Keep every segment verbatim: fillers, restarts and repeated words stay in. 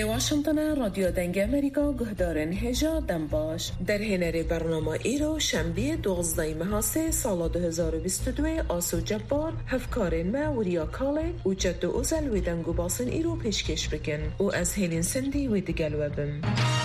لی واشنطن رادیو دنگ امریکا گهدارن هجا دم باش در هنر برنامه ایرو شنبه دوازده ماه سه سال دو هزار و بیست و دو آسو جبار هفکارن ما وریا کاله و جد اوزل و دنگو باسن ایرو پیشکش بکن و از هلین سندی و دگل وبم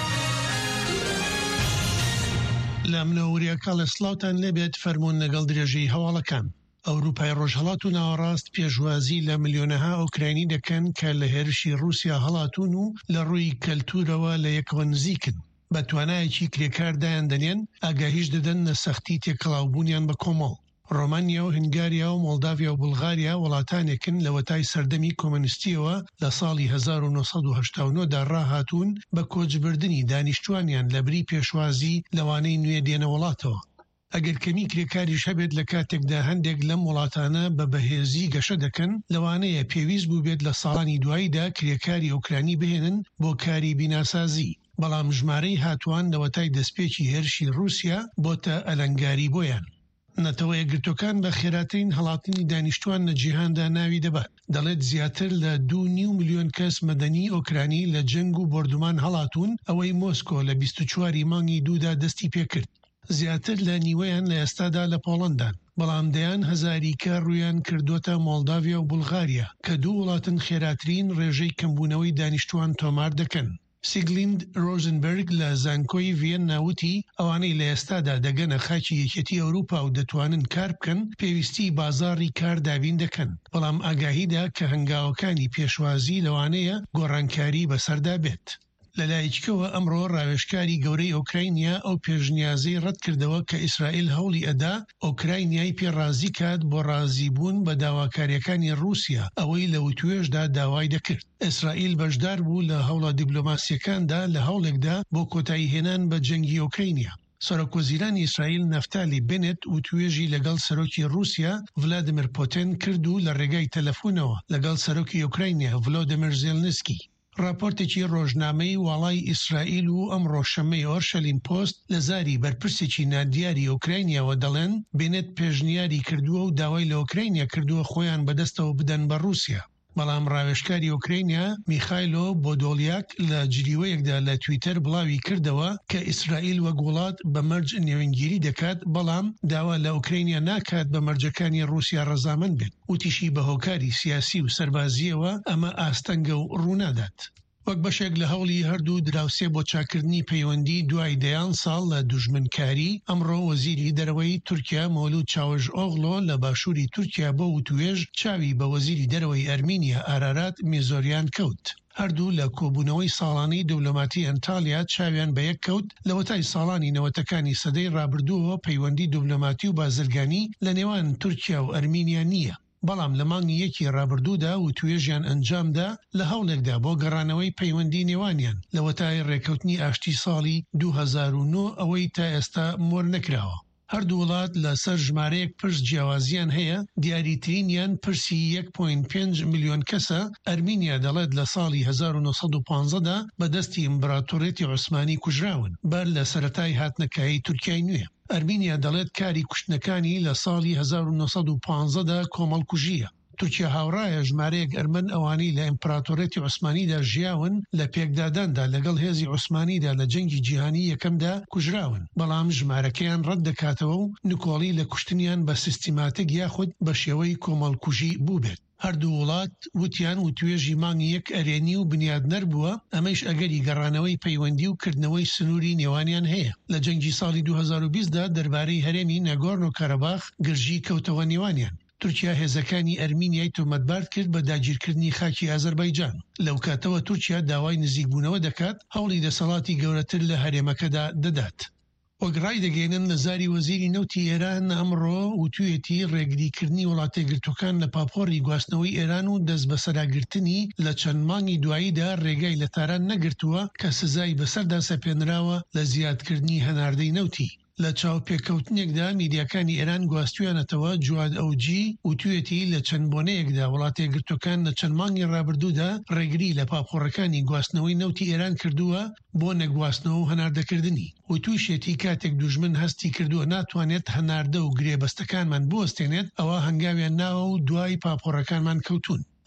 لامنوریا کاله سلاوتان لبیت فرمون نگل درجی حوالکان ئەوروپای ڕۆژهەڵات و ناوەڕاست پێشوازی لە ملیۆنەها ئوکراینی دەکەن کە لە هێرشی رووسیا هەڵاتون و لە ڕووی کەلتورەوە لە یەکەوە نزیکن بە توانایەکی کرێکاردایان دەنێن ئاگاهیش دەدەن لە سەختی تێکەڵاوبوونیان بە کۆمەڵ. ڕۆمانیا و هنگاریا و مۆڵداڤیا و بولغاریا وڵاتانێکن لە وەتای سەردەمی کۆمۆنیستیەوە لە ساڵی هەزار و نۆسەد و هەشتا و نۆ دا ڕاهاتوون بە کۆچبردنی دانیشتوانیان لە بری پێشوازی لەوانەی نوێ دێنە وڵاتەوە. ئەگەر کەمی کرێکاریش هەبێت لە کاتێکدا هەندێک لەم وڵاتانە بە بەهێزی گەشە دەکەن لەوانەیە پێویست بوو بێت لە ساڵانی دواییدا کرێکاری ئوکرانی بهێنن بۆ کاری بیناسازی، بەڵام ژمارەی هاتووان لەوەتای دەستپێکی هێرشی رووسیا بۆتە ئەلەنگاری بۆیان. نەتەوە یەکگرتوەکان بە خێراترین هەڵاتنی دانیشتوان لە جیهاندا ناوی دەبات. دەڵێت زیاتر لە دوو نیو ملیۆن کەس مەدەنی ئۆکرانی لە جەنگ و بۆردومان هەڵاتون، ئەوەی مۆسکۆ لە بیست و چواری مانگی دوودا دەستی پێکرد. زیاتر لە نیوەیان لە ئێستادا لە پۆڵەندان، بەڵام دەیان هەزاری کە ڕوویان کردوتە مۆڵداڤیا و بولغاریا کە دوو وڵاتن خێراترین ڕێژەی کەمبوونەوەی دانیشتوان تۆمار دەکەن. سیگلیند ڕۆزنبرگ لە زانکۆی ڤێن ناوتی ئەوانەی لە ئێستادا دەگەنە خاکی یەکێتی ئەوروپا و دەتوانن کار بکەن پێویستی بازاڕی کار دابین دەکەن، بەڵام ئاگاهیدا کە هەنگاوەکانی پێشوازی لەوانەیە گۆڕانکاری بەسەردا بێت. لەلایەکەوە ئەمڕۆ ڕاوێژکاری گەورەی ئۆکراینیا ئەو پێشنیازەی ڕەت کردەوە کە ئیسرائیل هەوڵی ئەدا ئۆکراینیای پێڕازی کات بۆ ڕازیبوون بە داواکاریەکانی رووسیا ئەوەی لە وتوێژدا داوای دەکرد. ئیسرائیل بەشدار بوو لە هەوڵە دیبلۆماسیەکاندا لە هەوڵێکدا بۆ کۆتایی هێنان بە جەنگی ئۆکراینیا. سەرۆکوەزیرانی ئیسرائیل نەفتالی بنێت وتوێژی لەگەڵ سەرۆکی رووسیا ڤلادیمیر پوتین کرد و لە ڕێگای تەلەفۆنەوە لەگەڵ سەرۆکی ئۆکراینیا ڤلۆدیمیر زێلنسکی. راپۆرتێکی ڕۆژنامەی واڵای ئیسرائیل و ئەم ڕۆژشەمەی ئۆرشەلیم پۆست لە زاری بەرپرسێکی نادیاری ئۆکراینیاوە دەڵێن بێنێت پێشنیاری کردووە و داوای لە ئۆکراینیا کردووە خۆیان بەدەستەوە بدەن بە رووسیا. بەڵام ڕاوێژکاری ئۆکراینیا میخایلۆ بۆدۆلیاک لە جریوەیەکدا لە تویتەر بڵاوی کردەوە کە ئیسرائیل وەک وڵات بە مەرج نێوەنگیری دەکات، بەڵام داوا لە ئۆکراینیا ناکات بە مەرجەکانی رووسیا ڕەزامەند بێت. وتیشی بە هۆکاری سیاسی و سەربازیەوە ئەمە ئاستەنگە و ڕوونادات. وەک بەشێک لە هەوڵی هەردوو دراوسێ بۆ چاکردنی پەیوەندی دوای دەیان ساڵ لە دوژمنکاری، ئەمڕۆ وەزیری دەرەوەی تورکیا مۆلود چاوژ ئۆغڵۆ لە باشووری تورکیا بۆ وتوێژ چاوی بە وەزیری دەرەوەی ئەرمینیا ئارارات میزۆریان کەوت. هەردوو لە کۆبوونەوەی ساڵانەی دەوڵەماتی ئەنتالیا چاویان بە یەک کەوت لەوەتای ساڵانی نەوەتەکانی سەدەی ڕابردووەوە پەیوەندی دیبلۆماتی و بازرگانی لە نێوان تورکیا و ئەرمینیا نییە. بەڵام لە مانگی یەکی ڕابردوودا و توێژیان ئەنجامدا لە هەوڵێکدا بۆ گەڕانەوەی پەیوەندی نێوانیان لەوەتای ڕێکەوتنی ئاشتی ساڵی دوو هەزار و نۆ ئەوەی تا ئێستا مۆر نەکراوە. هەردوو وڵات لەسەر ژمارەیەک پرس جیاوازیان هەیە، دیاریترینیان پرسی یەک پۆینت پێنج ملیۆن کەسە. ئەرمینیا دەڵێت لە ساڵی هەزار و نۆسەد و پانزەدا بەدەستی ئیمبراتۆرێتی عوسمانی کوژراون بەر لە سەرەتای هاتنەکایی تورکیای نوێ. ئەرمینیا دەڵێت کاری کوشتنەکانی لە ساڵی هەزار و نۆسەد و پانزەدا کۆمەڵکوژیە. تورکیا هاوڕایە ژمارەیەک ئەرمەن ئەوانەی لە ئیمپراتۆرێتی عوسمانیدا ژیاون لە پێکداداندا لەگەڵ هێزی عوسمانیدا لە جەنگی جیهانی یەکەمدا کوژراون، بەڵام ژمارەکەیان ڕەت دەکاتەوە و نکۆڵی لە کوشتنیان بە سیستیماتیک یاخود بە شێوەی کۆمەڵکوژی بوو بێت. هەردوو وڵات وتیان و توێژی مانگی یەک ئەرێنی و بنیادنەر بووە، ئەمەش ئەگەری گەڕانەوەی پەیوەندی و کردنەوەی سنووری نێوانیان هەیە. لە جەنگی ساڵی دوو هەزار و بیست دا دەربارەی هەرێمی نەگۆرن و کەرەباخ گرژی کەوتەوە نێوانیان. تورکیا هێزەکانی ئەرمینیای تۆمەتبار کرد بە داگیرکردنی خاکی ئازەربایجان. لەو کاتەوە تورکیا داوای نزیکبوونەوە دەکات هەوڵی دەسەڵاتی گەورەتر لە هەرێمەکەدا دەدات. وەگڕای دەگەێنن لە زاری وەزیری نەوتی ئێران ئەمڕۆ وتوێتی ڕێگریکردنی وڵاتە گرتوەکان لە پاپۆری گواستنەوەی ئێران و دەست بەسەراگرتنی لە چەند مانگی دواییدا ڕێگای لە تاران نەگرتووە کە سزای بەسەردا سەپێنراوە لە زیادکردنی هەناردەی نەوتی. لە چاوپێکەوتنێکدا میدیاکانی ئێران گواستویانەتەوە جواد ئەوجی وتوێتی لە چەند بۆنەیەکدا وڵاتە گرتوەکان لە چەند مانگی ڕابردوودا ڕێگری لە پاپۆڕەکانی گواستنەوەی نەوتی ئێران کردووە بۆ نەگواستنەوە و هەناردەکردنی. وتویشێتی کاتێک دوژمن هەستی کردووە ناتوانێت هەناردە و گرێبەستەکانمان بوەستێنێت، ئەوە هەنگاویان ناوە و دوای پاپۆڕەکانمان کەوتون.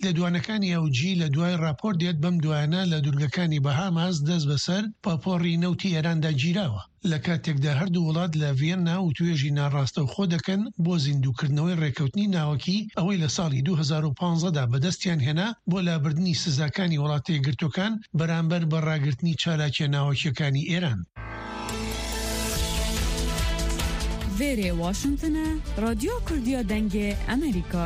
لە دوانەکانی ئەوجی لە دوای راپۆر دێت بەم دوانە لە دوورگەکانی بەهاماس دەست بەسەر پاپۆڕی نەوتی ئێراندا گیراوە لە کاتێکدا هەردوو وڵات لە ڤێننا و توێژی ناڕاستە و خۆ دەکەن بۆ زیندووکردنەوەی ڕێکەوتنی ناوەکی ئەوەی لە ساڵی دوو هەزار و پانزەدا بەدەستیان هێنا بۆ لابردنی سزاکانی وڵاتی یەکگرتووەکان بەرامبەر بە ڕاگررتنی چالاکیە ناوەکیەکانی ئێران. وێرێ واشنگتنە رادیۆ کوردیا دەنگێ ئەمریکا.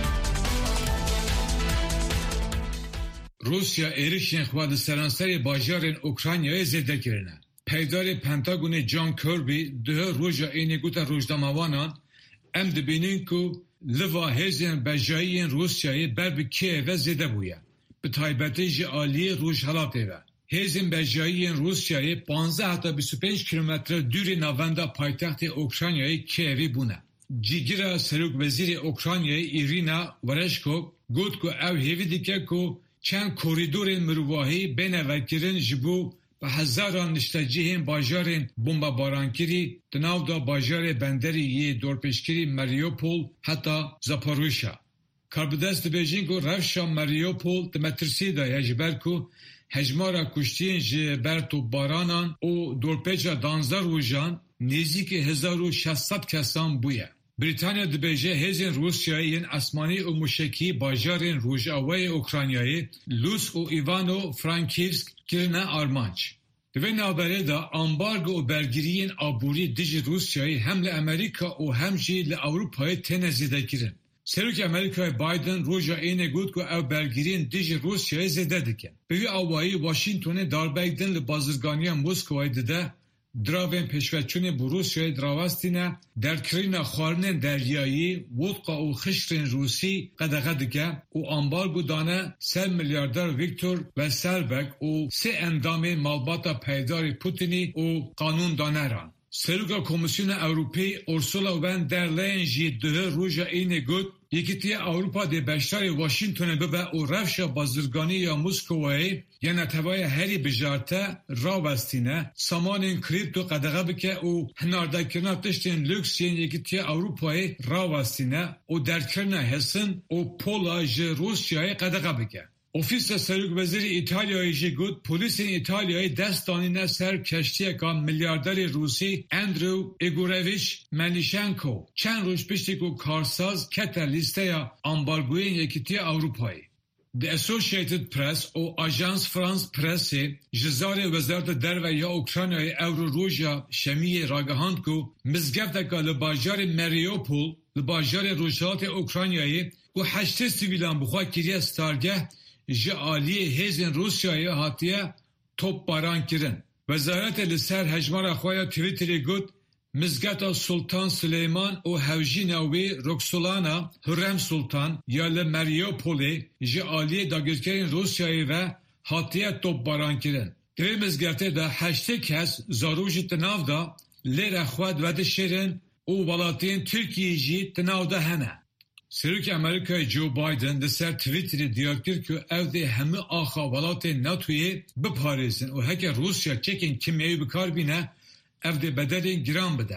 روسیا êrişên xwe li seranserê bajarên Ukraynayê zêdekirine. Peydarê Pentagonê John Kirby duhe roja ênê gota rojnamawanan em dibînin ku liva hêzên bejayiyên Rusyayê ber bi Kievê zêde bûye. Bi taybetî ji aliyê Rojhilatê ve. Hêzên bejayiyên Rusyayê panzdeh heta bîst û pênc kilometre dûrê navenda paytextê Ukraynayê Kievê bûne. Cîgira Serokvezîrê Ukraynayê Irina Vereshko got ku ew hêvî dike ku çend koridorên mirovahî bêne vekirin ji bo bi hezaran niştecihên bajarên bombabarankirî di nav da bajarê benderî yê dorpêşkirî Mariupol heta Zaporojye. Karbidest dibêjin ku rewşa Mariupol di metirsî de ye ji ber ku hejmara kuştiyên ji ber topbaranan û dorpêça danzdar rojan nêzîkî hezar û şeş sed kesan bûye. Britanya dibêje hêzên Rusyayê yên esmanî û mûşekî bajarên Rojavayê Ukraynayê Lutsk û Ivano-Frankivsk kirine armanc. Di vê navberê de ambargo û bergiriyên aborî dijî Rusyayê hem li Amerîka û hem jî li Ewropayê têne zêdekirin. Serokê Amerîkayê Biden roja ênê got ku ew bergiriyên dijî Rusyayê zêde dikin. Bi vî awayî Washingtonê darbek din li bazirganiya Moskowayê dide dravên pêşveçûnê bi Rusyayê dirawestîne derkirîna xwarinên deryayî, wodqa û xiştên Rûsî qedexe dike û ambargo dane ser milyarder Viktor Veselberg û sê endamên malbata peydarê Putinî û qanûndaneran. Seroka Komisyona Ewropî Ursula von der Leyen jî duhe roja ênê got Yekîtiya Ewropa dê beşdarê Washingtonê bibe û rewşa bazirganî ya Moskowayê ya netewaya herî bijarte rawestîne, samanên krîpto qedexe bike û hinardekirina tiştên lüks yên Yekîtiya Ewropayê rawestîne û derkirina hesin û pola ji Rusyayê qedexe bike. Ofîsa Serokvezîrê İtalyayê jî got polîsên İtalyayê dest danîne ser keştiyeka milyarderê Rûsî Andrew Igorevich Melnishenko çend roj piştî ku karsaz kete lîsteya ambargoyên Yekîtiya Ewropayê. The Associated Press û Ajans France Pressê ji zarê Wezareta Derve ya Ukraynayê ew roja şemiyê ragihand ku mizgefteka li bajarê Mariupol li bajarê Rojhilatê Ukraynayê ku heştê sivîlan bi xwe kiriye stargeh ji aliyê hêzên Rusyayê hatiye topbaran kirin. Wezaretê li ser hejmara xwe ya Twitterê got mizgeta Sultan Süleyman û hewjîna wê Roxolana Hürrem Sultan ya li Mariupolê ji aliyê dagirkerên Rusyayê ve hatiye topbaran kirin. Di vê mizgetê de heştê kes zarojî ti nav da lêra xwe vedişêrin û welatiyên Tirkiyeyê jî ti nav da hene. Serokê Amerîkayê Joe Biden di ser Twitterê diyar kir ku ev dê hemû axa welatên NATOyê biparêzin û heke Rusya çekên kimyayî bikarbîne ev dê bedelên giran bide.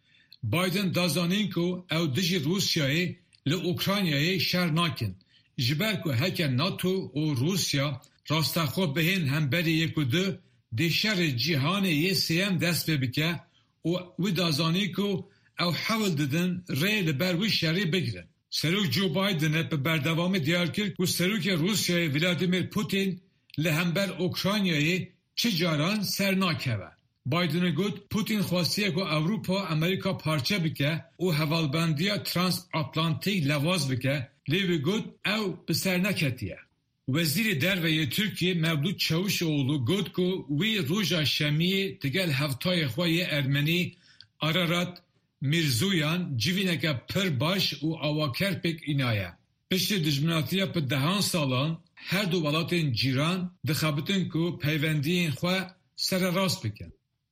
Biden dazanîn ku ew dijî Rusyayê li Ukraynayê şer nakin. Ji ber ku heke NATO û Rusya rastaxwe bihên hemberî yek û du dê şerê cîhanê yê sêyem dest pê bike û wî dazanî ku ew hewil didin rê li ber wî şerê bigirin. Serok Joe Biden'e bi berdewamî diyar kir ku Serokê Rusyayê Vladimir Putin li hember Ukraynayê çi caran ser nakeve. Biden'e got Putin xwastiye ku Ewropa Amerîka parçe bike û hevalbendiya transatlantik levaz bike, lê wî got ew bi ser neketiye. Wezîrê Derveyê Tirkiye Mevlût Çavuşoğlu got ku wî roja şemiyê digel heftayê xwe yê Ermenî Ararat Mirzoyan civîneke pir baş û awakerpek înaye. Piştî dijminatiya bi dehan salan her du welatên cîran dixebitin ku peywendiyên xwe sererast bikin.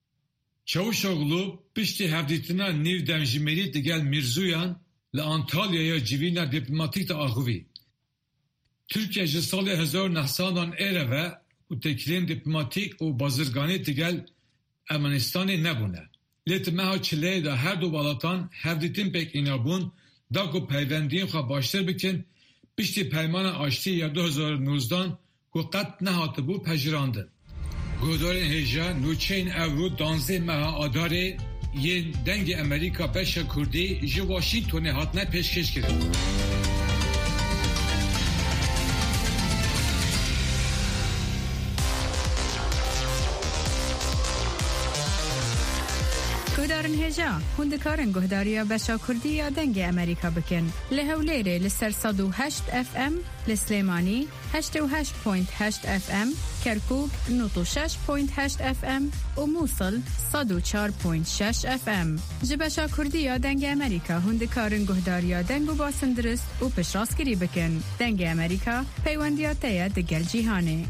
Çavuşoğlu piştî hevdîtina nîv demjimêrî digel Mirzoyan li Antalyaya civîna diplomatîk de axivî. Türkiye ji salê hezar û neh salan êre ve û tekilên diplomatîk û bazirganî digel Ermenistanê nebûne. Lê ti meha çileyê de her du welatan hevdîtin pek înabûn da ku peywendiyên xwe baştir bikin پشتی پیمان آشتی یا دو هزار و نوزده که قد نهات بو پجراندن. گودار هجا نوچین اورو دانزه مها آداره یه دنگ امریکا بشه کردی جو واشنگتن هات نه پیشکش کرد. گهدارن هجا هندکارن گهداریا بشا کردی یا دنگ امریکا بکن لهولیره لسر صد و هشت اف ام لسلیمانی هشت و هشت پوینت هشت اف ام کرکوک نوت و شش پوینت هشت اف ام و موصل صد و چهار پوینت شش اف ام جبشا کردی یا دنگ امریکا هندکارن گهداریا دنگ و باسندرست و پشراسکری بکن دنگ امریکا پیوندیاتیا دگل جیهانه.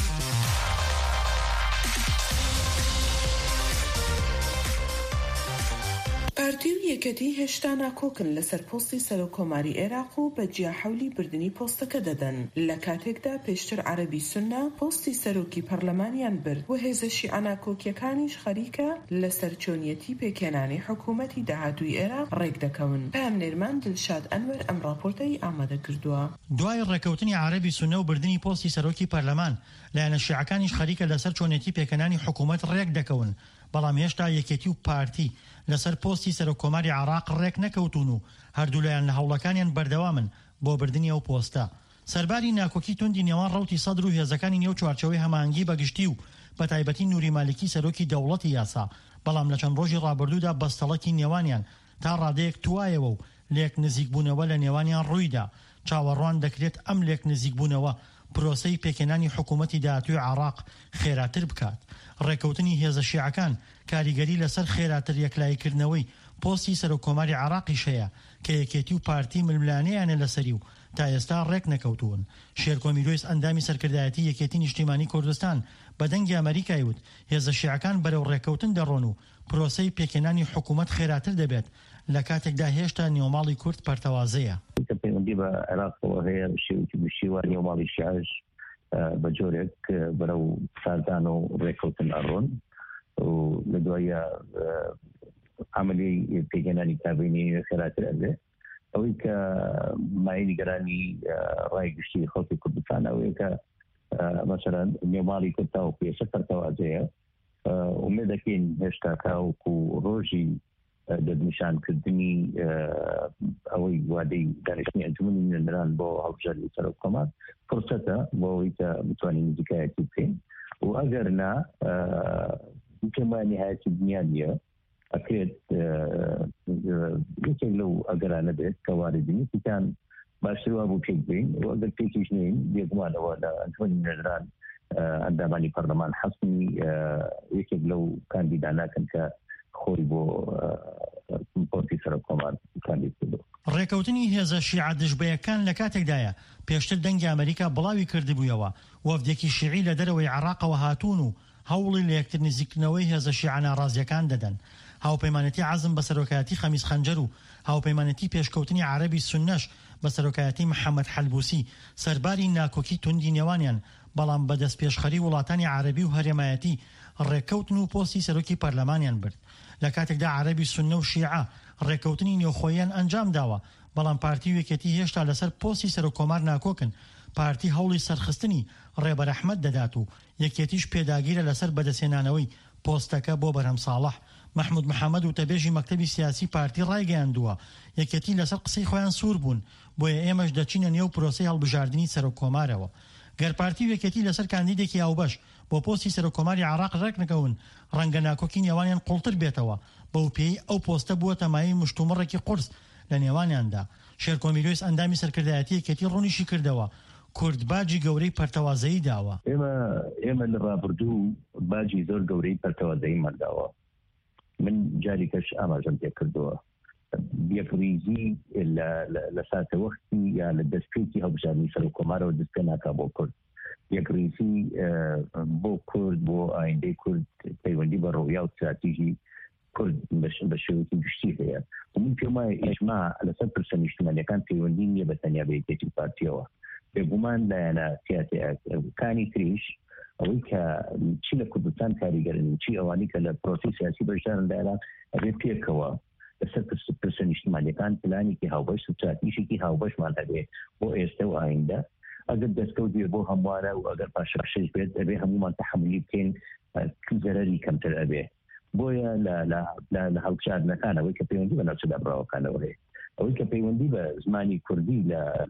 پارتیو یەکەتی هێشتا ناکۆکن لەسەر پۆستی سەرۆکۆماری عێراق و بەجیا حەولی بردننی پۆستەکە دەدەن لە کاتێکدا پێشتر عەرەبی سوننا پۆستی سەرۆکی پەرلەمانیان برد و هێزە شیعە ناکۆکیەکانیش خەریکە لەسەر چۆنیەتی پێکێنانی حکوومەتی داهاتووی عێراق ڕێک دەکەون. پامنێرمان دڵشاد ئەنوەر ئەم ڕاپۆرتەی ئامادە کردووە. دوای ڕێکەوتنی عەرەبی سوننە و بردننی پۆستی سەرۆکی پەرلەمان لایەنە شیعەکانیش خەریکە لەسەر چۆنیەتی پێکێنانی حکوومەت ڕێک دەکەون، بەڵام هێشتا یەکێتی و پارتی لەسەر پۆستی سەرۆکۆماری عێراق ڕێک نەکەوتون و هەردوولایەن لە هەوڵەکانیان بەردەوامن بۆ بردننی ئەو پۆستە. سەرباری ناکۆکی توندی نێوان ڕەوتی سەدر و هێزەکانی نێو چوارچەوەی هەماهەنگی بەگشتی و بە تایبەتی نوری مالکی سەرۆکی دەوڵەتی یاسا، بەڵام لە چەند ڕۆژی ڕابردوودا بەستەڵەکی نێوانیان تا ڕادەیەک توایەوە و لێک نزیکبوونەوە لە نێوانیان ڕوویدا. چاوەڕوان دەکرێت ئەم لێک نزیکبوونەوە پرۆسەی پێکێنانی حکوومەتی داهاتووی عێراق خێراتر بکات. ڕێکەوتنی هێزە شیعەکان کاریگەری لەسەر خێراتر یەکلایکردنەوەی پۆستی سەرۆکۆماری عێراقیش هەیە کە یەکێتی و پارتی ململانەیانە لەسەری و تا ئێستا ڕێک نەکەوتوون. شێرکۆمیرۆیس ئەندامی سەرکردایەتی یەکێتی نیشتیمانی کوردستان بە دەنگی ئەمریکای وت هێزە شیعەکان بەرەو ڕێکەوتن دەڕۆن و پرۆسەی پێکێنانی حکوومەت خێراتر دەبێت لە کاتێکدا هێشتا نێوماڵی کورد پەرتەوازەیە. پەیوەندی بە عێراقەوە هەیە شێوکی بشیوە نێوماڵی شیعەش بە جۆرێک بەرەو سازان و ڕێکەوتن ئەڕۆن و لە دوایە عملی پێکێنانی کابینی خێراتر ئەبێ. ئەوەی کە مای نیگەرانی ڕای گشتی خەڵکی کوردستان ئەوەیە کە مەسەلەن نێوماڵی کورد تاوەکو ێستا پەرتەوازەیە. ومێ دەکەین هێشتا تاوەکو ڕۆژی دەستنیشانکردنی ئەوەی وادەی دانیشتنی ئەنجومەنی نوێنەران بۆ هەڵبژاردنی سەرۆکۆمار فرسەتە بۆ ئەوەی کە بتوانین نزیکایەتی بکەین و ئەگەر نا پێمان نهایەتی دنیا نییە ئەکرێت یەکێک لەو ئەگەرانە بێت کە واردنی تیکان باشتر وا بۆ پێک بین و ئەگەر پێکیش نین بێگومانەوە لە ئەنجومەنی نوێنەران ئەندامانی پەرلەمان حەسمی یەکێک لەو کاندیداناکەن کە خۆی بۆ پۆستی سەرۆکۆمار کاندید کردووە. ڕێکەوتنی هێزە شیعە دژبەیەکان لە کاتێکدایە پێشتر دەنگی ئەمریکا بڵاوی کردبوویەوە وەفدێکی شیعی لە دەرەوەی عێراقەوە هاتوون و هەوڵی لە یەکتر نزیکردنەوەی هێزە شیعە ناڕازیەکان دەدەن. هاوپەیمانەتی عەزم بە سەرۆکایەتی خەمیس خەنجەر و هاوپەیمانەتی پێشکەوتنی عەرەبی سوننەش بە سەرۆکایەتی محەممەد حەلبوسی سەرباری ناکۆکی توندی نێوانیان، بەڵام بە دەست پێشخەری وڵاتانی عەرەبی و هەرێمایەتی ڕێکەوتن و پۆستی سەرۆکی پەرلەمانیان برد. لە کاتێکدا عەرەبی سوننە و شیعە ڕێکەوتنی نێوخۆییان ئەنجام داوە، بەڵام پارتی وێکێتی هێشتا لەسەر پۆستی سەرۆکۆمار ناکۆکن. پارتی هەوڵی سەرخستنی ڕێبەر ئەحمەد دەدات و یەکێتیش پێداگیرە لەسەر بەدەستێنانەوەی پۆستەکە بۆ بەرهەم ساڵح. محمود محەممەد و تەبێژی مەکتەبی سیاسی پارتی ڕایگەیاندووە یەکێتی لەسەر قسەی خۆیان سوور بوون، بۆیە ئێمەش دەچینە نێو پرۆسەی هەڵبژاردننی سەرۆکۆمارەوە. گەر پارتی وێکێتی لەسەر کاندیدێکی هاوبەش بۆ پۆستی سەرۆکۆماری عێراق ڕێک نەکەون، ڕەنگە ناکۆکی نێوانیان قوڵتر بێتەوە، بەو پێی ئەو پۆستە بووە تەمایی مشتومڕێکی قورس لە نێوانیاندا. شێرکۆمیرۆیس ئەندامی سەرکردایەتی یەکێتی ڕوونیشی کردەوە کورد باجی گەورەی پەرتەوازەیی داوە. ئێمە ئێمە لە ڕابردوو باجی زۆر گەورەی پەرتەوازەییمان داوە. من جاریکەش ئاماژەم پێ کردووە یەکریزی لە ساتە وەختی یا لە دەستپێکی هەڵبژاردننی سەرۆکۆمارەوە دەست پێ ناکا بۆ کورد. یەکریزی بۆ کورد بۆ ئایندەی کورد پەیوەندی بە ڕۆیا و استراتیژی کورد بە شێوەیەکی گشتی هەیە. من پێم وایە ئیجماع لەسەر پرسە نیشتیمانیەکان پەیوەندی نییە بە تەنیا بە یەکێتی پارتیەوە. بێگومان لایەنە سیاسیەکانی تریش ئەوەی کە چی لە کوردستان کاریگەرن چی ئەوانی کە لە پرۆسی سیاسی بەشدارن لە عێراق ئەبێ پێکەوە لەسەر پرسە نیشتمانیەکان پلانێکی هاوبەش و چاتیشێکی هاوبەشمان هەبێ بۆ ئێستا و ئایندە ئەگەر دەستکەوت بێ بۆ هەموارە و ئەگەر پاشەشش بێت ئەبێ هەمومان تەحملی بکەین زەرەری کەمتر ئەبێ بۆیە لە هەڵبژاردنەکانەوەی کە پەیوەندی بە ناوچەدا بڕاوەکانەوە هەیە ئەوەی کە پەیوەندی بە زمانی کوردی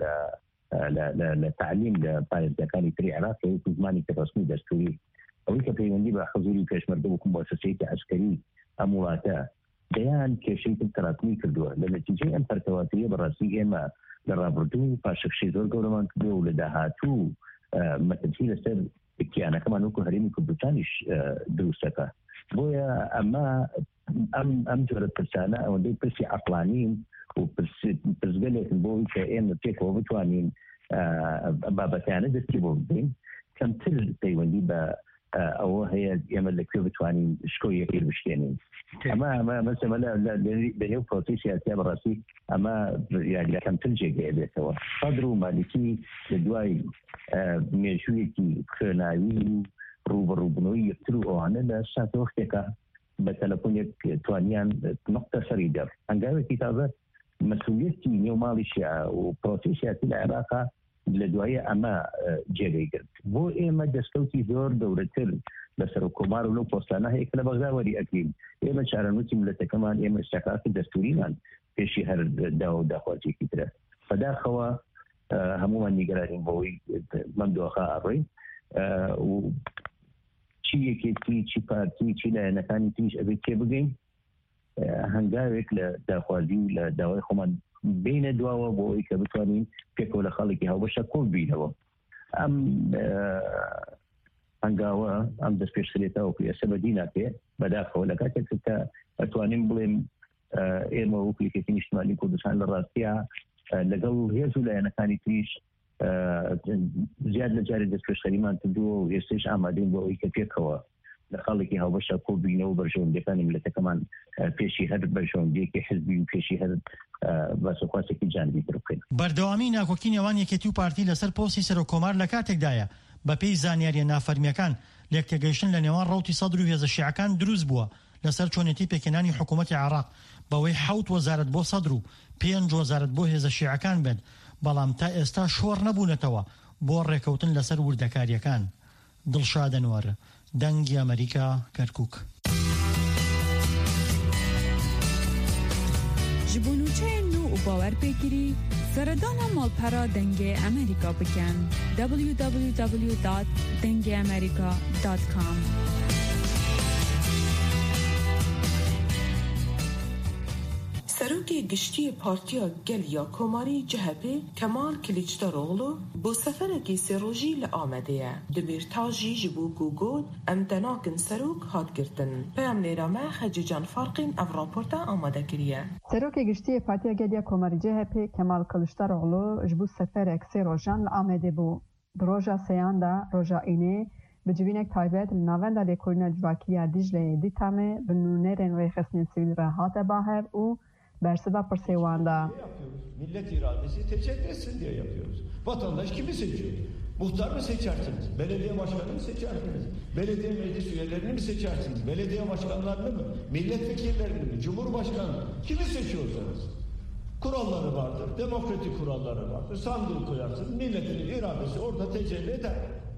لە تعلیم لە پارێزگاکانی تری عێراق وەکو زمانێکی ڕسمی دەستوری ئەوەی کە پەیوەندی بە حەزوری پێشمەرگە وەکو مؤسسەیەکی عەسکەری ئەم وڵاتە دەیان کێشەی تر تەراکمی کردووە لە نەتیجەی ئەم پەرتەواتریە بەڕاستی ئێمە لە ڕابردوو پاشەکشەی زۆر گەورەمان کردووە و لە داهاتوو مەترسی لەسەر کیانەکەمان وەکو هەرێمی کوردستانیش دروستەکە بۆیە ئەمە ئەم جۆرە پرسانە ئەوەندەی پرسی عەقلانین و پرسگەلێکن بۆی کە ئێمە پێکەوە بتوانین بابەتیانە دەستی بۆ بدەین کەمتر پەیوەندی بە ئەوە هەیە ئێمە لەکوێ بتوانین شکۆی یەکیر بشکێنین ئەمە ئەمە مەسەمە لەنێو پرۆسی سیاسیە بەڕاستی ئەمە کەمتر جێگەیە بێتەوە سەدر و مالیکی لە دوای مێژوویەکی خوێناوی و ڕوبەڕووبوونەوەی یەکتر و ئەوانە لە سات وەختێکە بە تەلەفۆنێک توانیان نقطە سەری دەر هەنگاوێکی تازە مەسئولیەتی نێوماڵیشیە و پرۆسی سیاسی لە عێراقا لە دوایە ئەمە جێگەی گرت بۆ ئێمە دەستکەوتی زۆر گەورەتر لەسەر کۆمار و لەو پۆستانە هەیە کە لە بەغداوەری ئەکرین ئێمە چارەنووتی ملەتەکەمان ئێمە شتاکاتی دەستوریمان پێشی هەر داوە و داخوازیەکی ترە بەداخەوە هەمومان نیگەرانین بەوەی مەمدۆخە ئاڕۆی و چی یەکێتی چی پارتی چی لایەنەکانی تریش ئەبێت تێ بگەین هەنگاوێک لە داخوازی و لە داوای خۆمان بینە دواوە بۆ ئەوەی کە بتوانین پێکەوە لە خەڵکی هاوبەشە کۆ بینەوە ئەم هەنگاوە ئەم دەست پێشخرێتەوە پێسە بەدی ناکێ بەداخەوە لە کاتێک کە ئەتوانین بڵێن ئێمە وەکولیکێتی نیشتیمانی کوردستان لە ڕاستیە لەگەڵ هێز و لایەنەکانی تریش زیاد لە جارێک دەست پێشخەریمان کردووە و ئێستش ئامادەین بۆ ئەوەی کە پێکەوە لە خەڵکی هاوبەشە کۆ بینەوە بەرژەوەندەکانی ملەتەکەمان پێشی هەر بەرژەوەندەیەکی حزبی و پێشی هەر باسەخواسێکی جانبی تر بکەین بەردەوامی ناکۆکی نێوان یەکێتی و پارتی لەسەر پۆستی سەرۆکۆمار لە کاتێکدایە بە پێی زانیاریە نافەرمیەکان لێکتێگەیشتن لە نێوان ڕەوتی سەدر و هێزە شیعەکان دروست بووە لەسەر چۆنێتی پێکێنانی حکوومەتی عێراق بەوەی حەوت وەزارەت بۆ سەدر و پێنج وەزارەت بۆ هێزە شیعەکان بێت بەڵام تا ئێستا شۆڕ نەبوونەتەوە بۆ ڕێکەوتن لەسەر وردەکاریەکان دڵشادەنوەر دەنگی ئەمریکا کەرکووک ji bo nûçeyên nû û bawerpêkirî seredana malpera dengê Amerîka bikin w w w dot dengê amerika dot com. سەرۆکی گشتی پارتیا گەلیا کۆماری جەهەپێ کەمال کلیچدارۆغلو بۆ سەفەرێکی سێڕۆژی لە ئامەدەیە دبێرتاژی ji bo ku got em te nakin serok hatgirtin peyamnêrame Xecîcan Farqên ev raporta amade kiriye. Serokê giştiyê Partiya Geliya Komarî C H P Kemal Kılıçdaroğlu ji bo seferek sê rojan li Amedê bû. Di roja sêyan de roja înê bi civînek taybet li navenda lêkolîna civakiya Dicleyê Dîtamê bi nûnerên rêxistinên sivîl re hate bahev û Bersiba Pırsêwan'da. Millet iradesi tecelli etsin diye yapıyoruz. Vatandaş kimi seçiyor? Muhtar mı seçersiniz? Belediye başkanını mı seçersiniz? Belediye meclis üyelerini mi seçersiniz? Belediye başkanlarını mı? Milletvekillerini mi? Cumhurbaşkanı mı? Kimi seçiyorsanız? Kuralları vardır. Demokratik kuralları vardır. Sandığı koyarsınız. Milletin iradesi orada tecelli eder.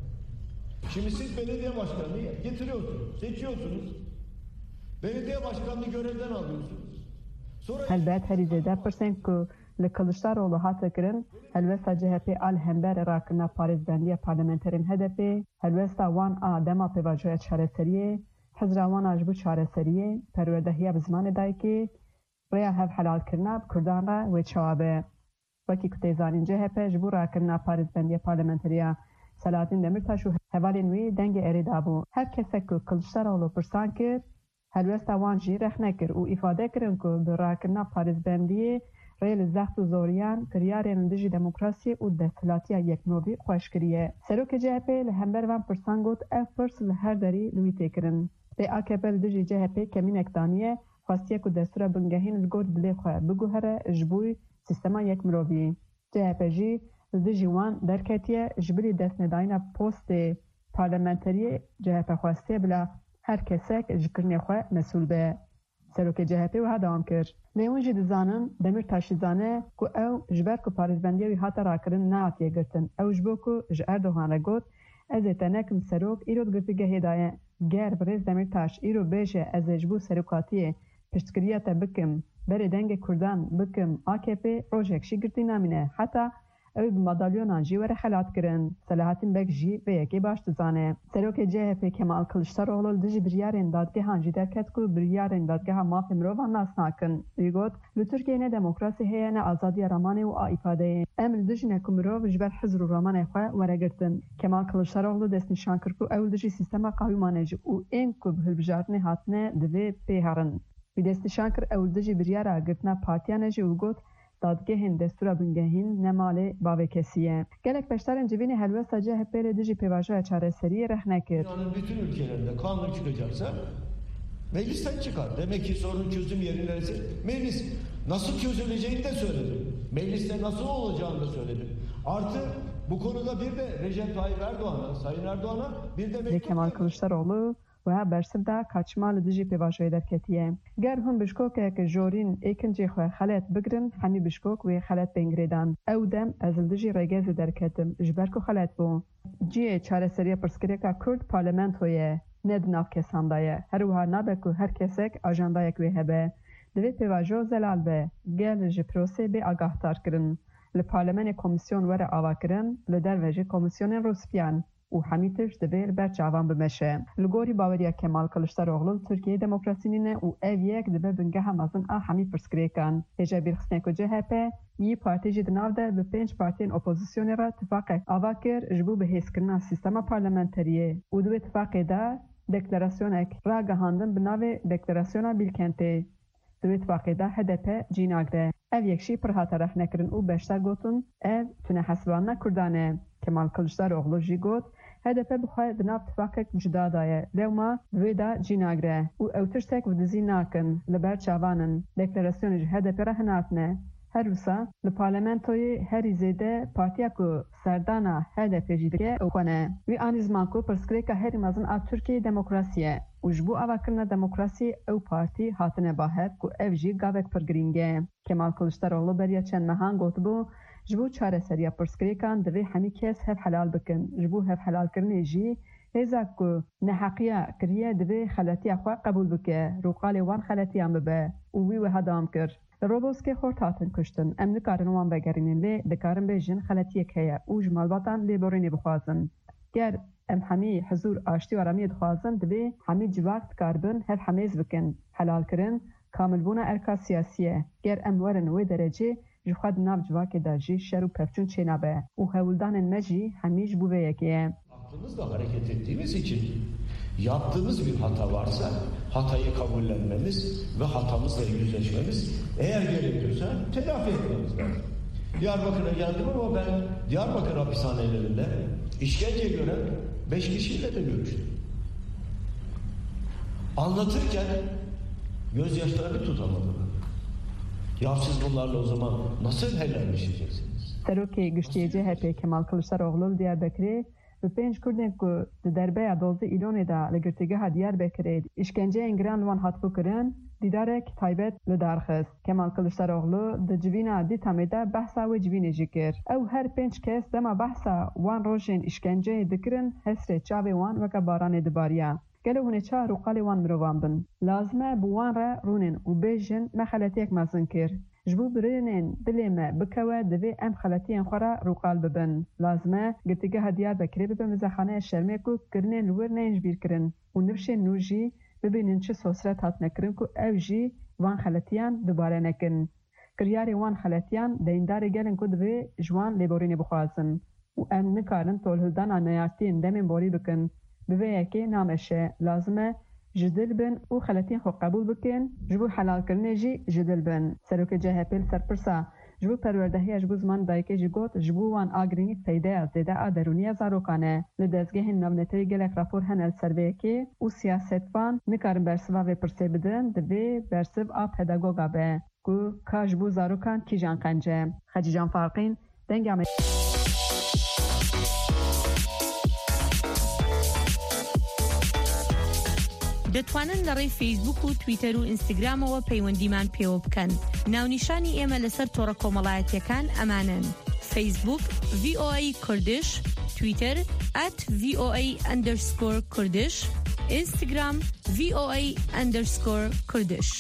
Şimdi siz belediye başkanını getiriyorsunuz. Seçiyorsunuz. Belediye başkanını görevden alıyorsunuz. Helbet herî zêde pirsên ku li Kılıçdaroğlu hate kirin helwesta C H P al hember rakirina parêzbendiya parlamenterên H D P helwesta wan a dema pêvajoya çareseriyê hizra wan a ji bo çareseriyê perwerdehiya bi zimanê dayîkê rêya hevhelalkirina bi Kurdan re wê çawabe. Wekî ku tê zanîn C H P ji bo rakirina parêzbendiya parlamenteriya Selahattin Demirtaş û hevalên wî dengê erê dabû. Her kesek ku Kılıçdaroğlu pirsan kir helwesta wan jî rex nekir û îfade kirin ku bi rakirina parêzbendiyê rê li zext û zoriyan kiryarên li dijî demokrasiyê û desthilatiya yekmirovî xweş kiriye. Serokê C H P li hember van pirsan got ev pirs li her derî li wî tê kirin. Pê A K P li dijî C H P kemînek daniye xwestiye ku destûra bingehîn li gor dilê xwe biguhere ji bo sîstema yekmirovî. C H P jî li dijî wan derketiye ji birî destnedayîna postê parlamenteriyê C H P xwestiye bila her kesek ji kirinê xwe mesûl be. سروک جهپی و هدام کرد لیون جی دزانن دمیر تاشیزانه کو او جبر کو پارێزبندیە وی هاتە ڕاکردن نهاتیە گرتن ئەو ji bo ku ji Erdogan re got ez ê te nekim serok îro girtîgehê hêdaye ger Birêz Demirtaş îro bêje ez ê ji bo serokatiyê piştgiriya te bikim berê dengê Kurdan bikim A K P rojek jî girtî namîne heta ew bi madalyonan jî were xelat kirin Selahattin Bek jî vê yekê baş dizane serokê C H P Kemal Kılıçdaroğlu li dijî biryarên dadgehan jî derket ku biryarên dadgeha mafê mirovan nas nakin wî got li Tirkiyeyê ne demokrasî heye ne azadiya ramanê û a îfadeyê em li dijî ku mirov ji ber hizb û ramanê xwe weregirtin Kemal Kılıçdaroğlu destnîşan kir ku ew li dijî sîstema qewîmanê jî û ên ku bi hilbijartinê hatine divê pê herin wî destnîşan kir ew li dijî biryara girtina partiyan e jî û got dadgehên destûra bingehîn ne malê bavê kesî ye. Gelek beşdarên civînê helbesta C H P lê dijî pêvajoya çareseriyê rehne kir. Dünyanın bütün ülkelerinde kanun çıkacaksa meclisten çıkar. Demek ki sorun çözüm yeri neresi? Meclis. Nasıl çözüleceğini de söyledim. Mecliste nasıl olacağını da söyledim. Artı bu konuda bir de Recep Tayyip Erdoğan'a, Sayın Erdoğan'a bir de mektup... Kemal Kılıçdaroğlu و برسر دا کچمال دیجی پیواشوی درکتیه. گر هم بشکوک که جورین ایکنجی خواه خلط بگرن همی بشکوک و خلط بینگریدن. او دم از دیجی رگز درکتم جبرکو خلط بو. جیه چاره سریع پرسکریه که کرد پارلمنت ہویه ند ناف کسان دایه. هر وها نابه که هر کسک آجاندایه کوی هبه. دوی پیواجو زلال به. گل جی پروسی بی آگاهتار کرن. لپارلمان کمیسیون وره آوا کرن. لدر وجه کمیسیون روسپیان. و همیتش دبیر بر چاوان بمشه. لگوری باوریا کمال کلشتاروغلو ترکیه دموکراسینینه و او یک دبه بنگه همازن آ همی پرسکریکان. هجا بیرخسنه که جه هپه یی پارتی جی دناو ده به پنج پارتین اپوزیسیونی را اتفاقه آوا کر جبو به حیث کرنا سیستما پارلمنتریه و دو اتفاقه ده دکلاراسیون اک را گهاندن بناوه دکلاراسیونا بیلکنته. دو اتفاقه ده هدپ جیناگ ده. ev yekşi pırhata rehnekirin û beşter gotin ev tune hesibana Kurdane. Kemal Kılıçdaroğlu jî got H D P bixwe di nav tifakek cuda daye lewma divê da cî nagire û ew tiştek bi dizî nakin li ber çavanin deklarasyonê ji H D P re hinatine. Her wisa li parlamentoyê herî zêde partiya ku serdana H D P jî dike ew xwe. Wî anî ziman ku pirsgirêka herî mezin a Tirkiyeyê demokrasî ye û ji bo avakirina demokrasî ew partî hatine bahev ku ev jî gavek pir girîng e. Kemal Kılıçdaroğlu beriya çend mehan gotibû ji bo çareseriya pirsgirêkan divê hemî kes hev helal bikin. Ji bo hev helalkirinê jî hêza ku neheqiya kiriye divê xeletiya xwe qebûl bike. Rûqalê wan xeletiyan bibe û wî wiha dam kir. Li Roboskê xort hatin kuştin. Em nikarin wan vegerînin lê dikarin bêjin xeletiyek heye û ji malbatan lêborînê bixwazin. Ger em hemî hizûr aştî û aramiyê dixwazin divê hemî civak dikarbin hev hemêz bikin. Helalkirin kamilbûna erka siyasî ye. Ger em werin wê derecê ji xwe di nav civakê de jî şer û pevçûn çênabe û hewildanên me jî hemî ji bo vê yekê ye. Aklımızla hareket ettiğimiz için yaptığımız bir hata varsa hatayı kabullenmemiz ve hatamızla yüzleşmemiz eğer gerekiyorsa telafi etmemiz lazım. Diyarbakır'a geldim ama ben Diyarbakır hapishanelerinde işkence gören beş kişiyle de görüştüm. Anlatırken gözyaşlarını tutamadılar. Ya siz bunlarla o zaman nasıl helalleşeceksiniz? Serokê Giştiyê C H P Kemal Kılıçdaroğlu Diyarbakırê bi pênc Kurdên ku di derbeya dozdê îlonê da li girtîgeha Diyarbakırê îşkenceyên giran wan hatibû kirin, dîdarek taybet li darxist. Kemal Kılıçdaroğlu di civîna dîtamê de behsa wê civînê jî kir. Ew her pênc kes dema behsa wan rojên îşkenceyê dikirin hesrê çavê wan weke baranê dibariya. Gelo hûn ê ça rûqalê wan mirovan bin. Lazim e bi wan re rûnin û bêjin me xeletiyek mezin kir. Ji bo birînên dilê me bikewe divê em xeletiyên xwe re rûqal bibin. Lazim e girtîgeha Diyarbekirê bibe mizexaneya şermê ku kirinên li wir nejin jbîr kirin û nifşên nû jî bibînin çi sosret hatine kirin ku ew jî van xeletiyan dubare nekin. Kiryarê wan xeletiyan deyindarê gelin ku divê ji wan lêborînê bixwazin û em nikarin tolhildana neyartiyên demên borî bikin. Bi vê yekê nameşe lazim e ji dil bin û xeletiyên xwe qebûl bikin ji bo helalkirinê jî ji dil bin. Serokê C H P li serpirsa ji bo perwerdehiya ji bo zimanê dayîkê jî got ji bo wan a girîngî peydeya zêde a derûniya zarokan e. Li dezgehên navneterî gelek rapor hene li ser vê yekê û siyasetvan nikarin bersiva vê pirsê bidin divê bersiv a pedagoga be ku ka ji bo zarokan kîjan qence. Xecîcan Farqîn dengê Amerîkayê. دەتوانن لەڕێی فیسبوک و تویتەر و ئینستاگرامەوە پەیوەندیمان پێوە بکەن. ناونیشانی ئێمە لەسەر تۆڕە کۆمەڵایەتیەکان ئەمانن: فیسبوک وی او ای کوردش، تویتر at voa underscore kurdish، اینستاگرام voa underscore kurdish.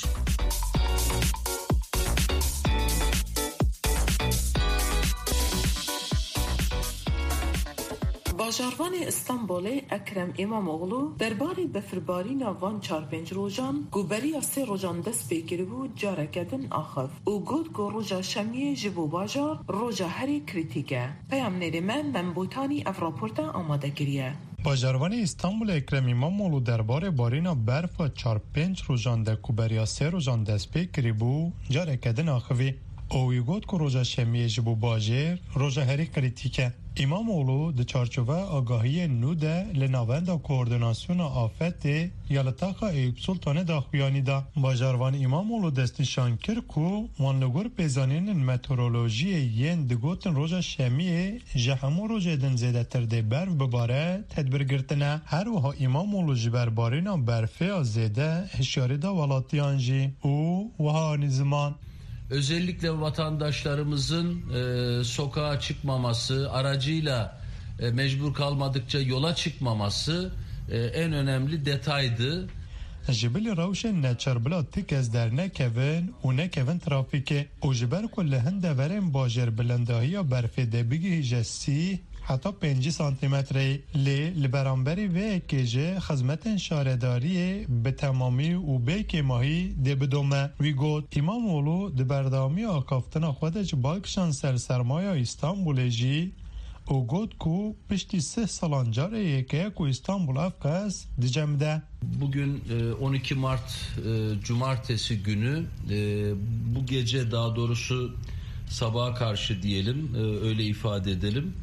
باجاروان استانبول اکرم اماموغلو درباره بفرباری ناوان چار پنج روزان گوبری سه روزان دست بگیری بود جارکدن آخف او گود گو روزا شمیه جبو باجار روزا هری کریتیکه پیام نیری من من بوتانی اف راپورتا آماده گریه. باجاروان استانبول اکرم اماموغلو درباره بارینا برف چار پنج روزان ده گوبری سه روزان دست بگیری بود جارکدن آخفی اوی گود که روزا شمیه جبو باجر روزا هری کریتیکه. اماموغلو د چارچوبه آگاهی نوده لناوند کوردیناسیون آفت یالتاقا ایوب سلطانه داخویانی دا باجاروان اماموغلو دستنشان کرد که وانلگور پیزانین مترولوژی ین دگوتن روژا شمیه جهمو روژا دن زیده ترده برف بباره تدبیر گرتنه. هر وها اماموغلو جبر بارینا برفه زیده هشیاری دا ولاتیان جی او وها نزمان özellikle vatandaşlarımızın e, sokağa çıkmaması, aracıyla e, mecbur kalmadıkça yola çıkmaması e, en önemli detaydı. جبل روشن نچربلا تکز در نکوین و نکوین ترافیکه او جبر کل هنده ورم باجر بلندهی برفه ده بگی جسی حتی پنج سانتیمتری لی لبرانبری و اکیجه خدمت شارداری به تمامی و بیک ماهی ده بدومه وی گود اماموغلو ده بردامی آکافتن خودش بالکشان سر سرمایه استانبول جی او گود کو پشتی سه سالانجار یکه کو İstanbul Afkas dicemde. Bugün on iki Mart Cumartesi günü bu gece daha doğrusu sabaha karşı diyelim öyle ifade edelim.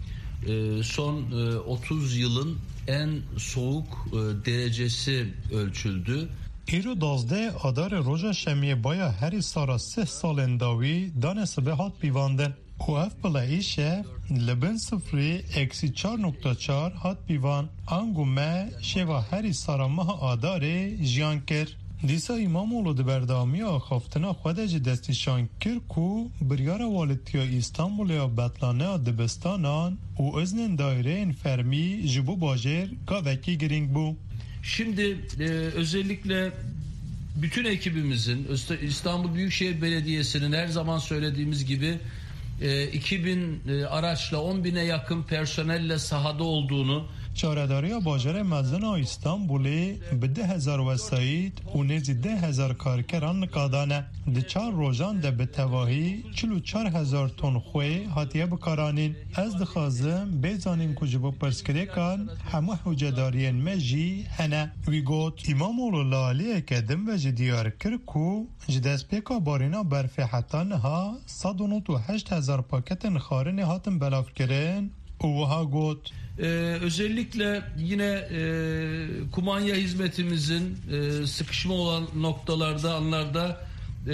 Son otuz yılın en soğuk derecesi ölçüldü. ایرو دازده آدار روژا شمیه بایا هری سارا سه سال انداوی دانه سبه هات بیواندن او اف بلایشه لبن صفری اکسی چار نکتا چار هات بیوان انگو مه شوا هری سارا ماه آداره جیان کر. دیسا اماموغلو ده بردامی آخافتنا خودش دستشان کر کو بریار والتیا استانبول یا بطلانه دبستانان او ازن دایره انفرمی جبو باجر گاوکی گرینگ بو. Şimdi e, özellikle bütün ekibimizin İstanbul Büyükşehir Belediyesi'nin her zaman söylediğimiz gibi e, iki bin e, araçla on bine yakın personelle sahada olduğunu چارهداری باجر مزن استانبولی به ده هزار وسایت و نزی ده هزار کارکران نکادانه ده چار روزان ده به تواهی چلو چار هزار تن خوی هاتیه بکارانین. از دخوازم بیزانین کجبو پرسکری کن همه حجدارین مجی هنه وی گوت اماموغلو لالیه که دم و جدیار کرکو جدست پیکا بارینا برفی حتی نها صد و نوت و هشت هزار پاکت نخارن هاتن بلاف کرن اوها گوت. Ee, özellikle yine e, kumanya hizmetimizin e, sıkışma olan noktalarda, anlarda e,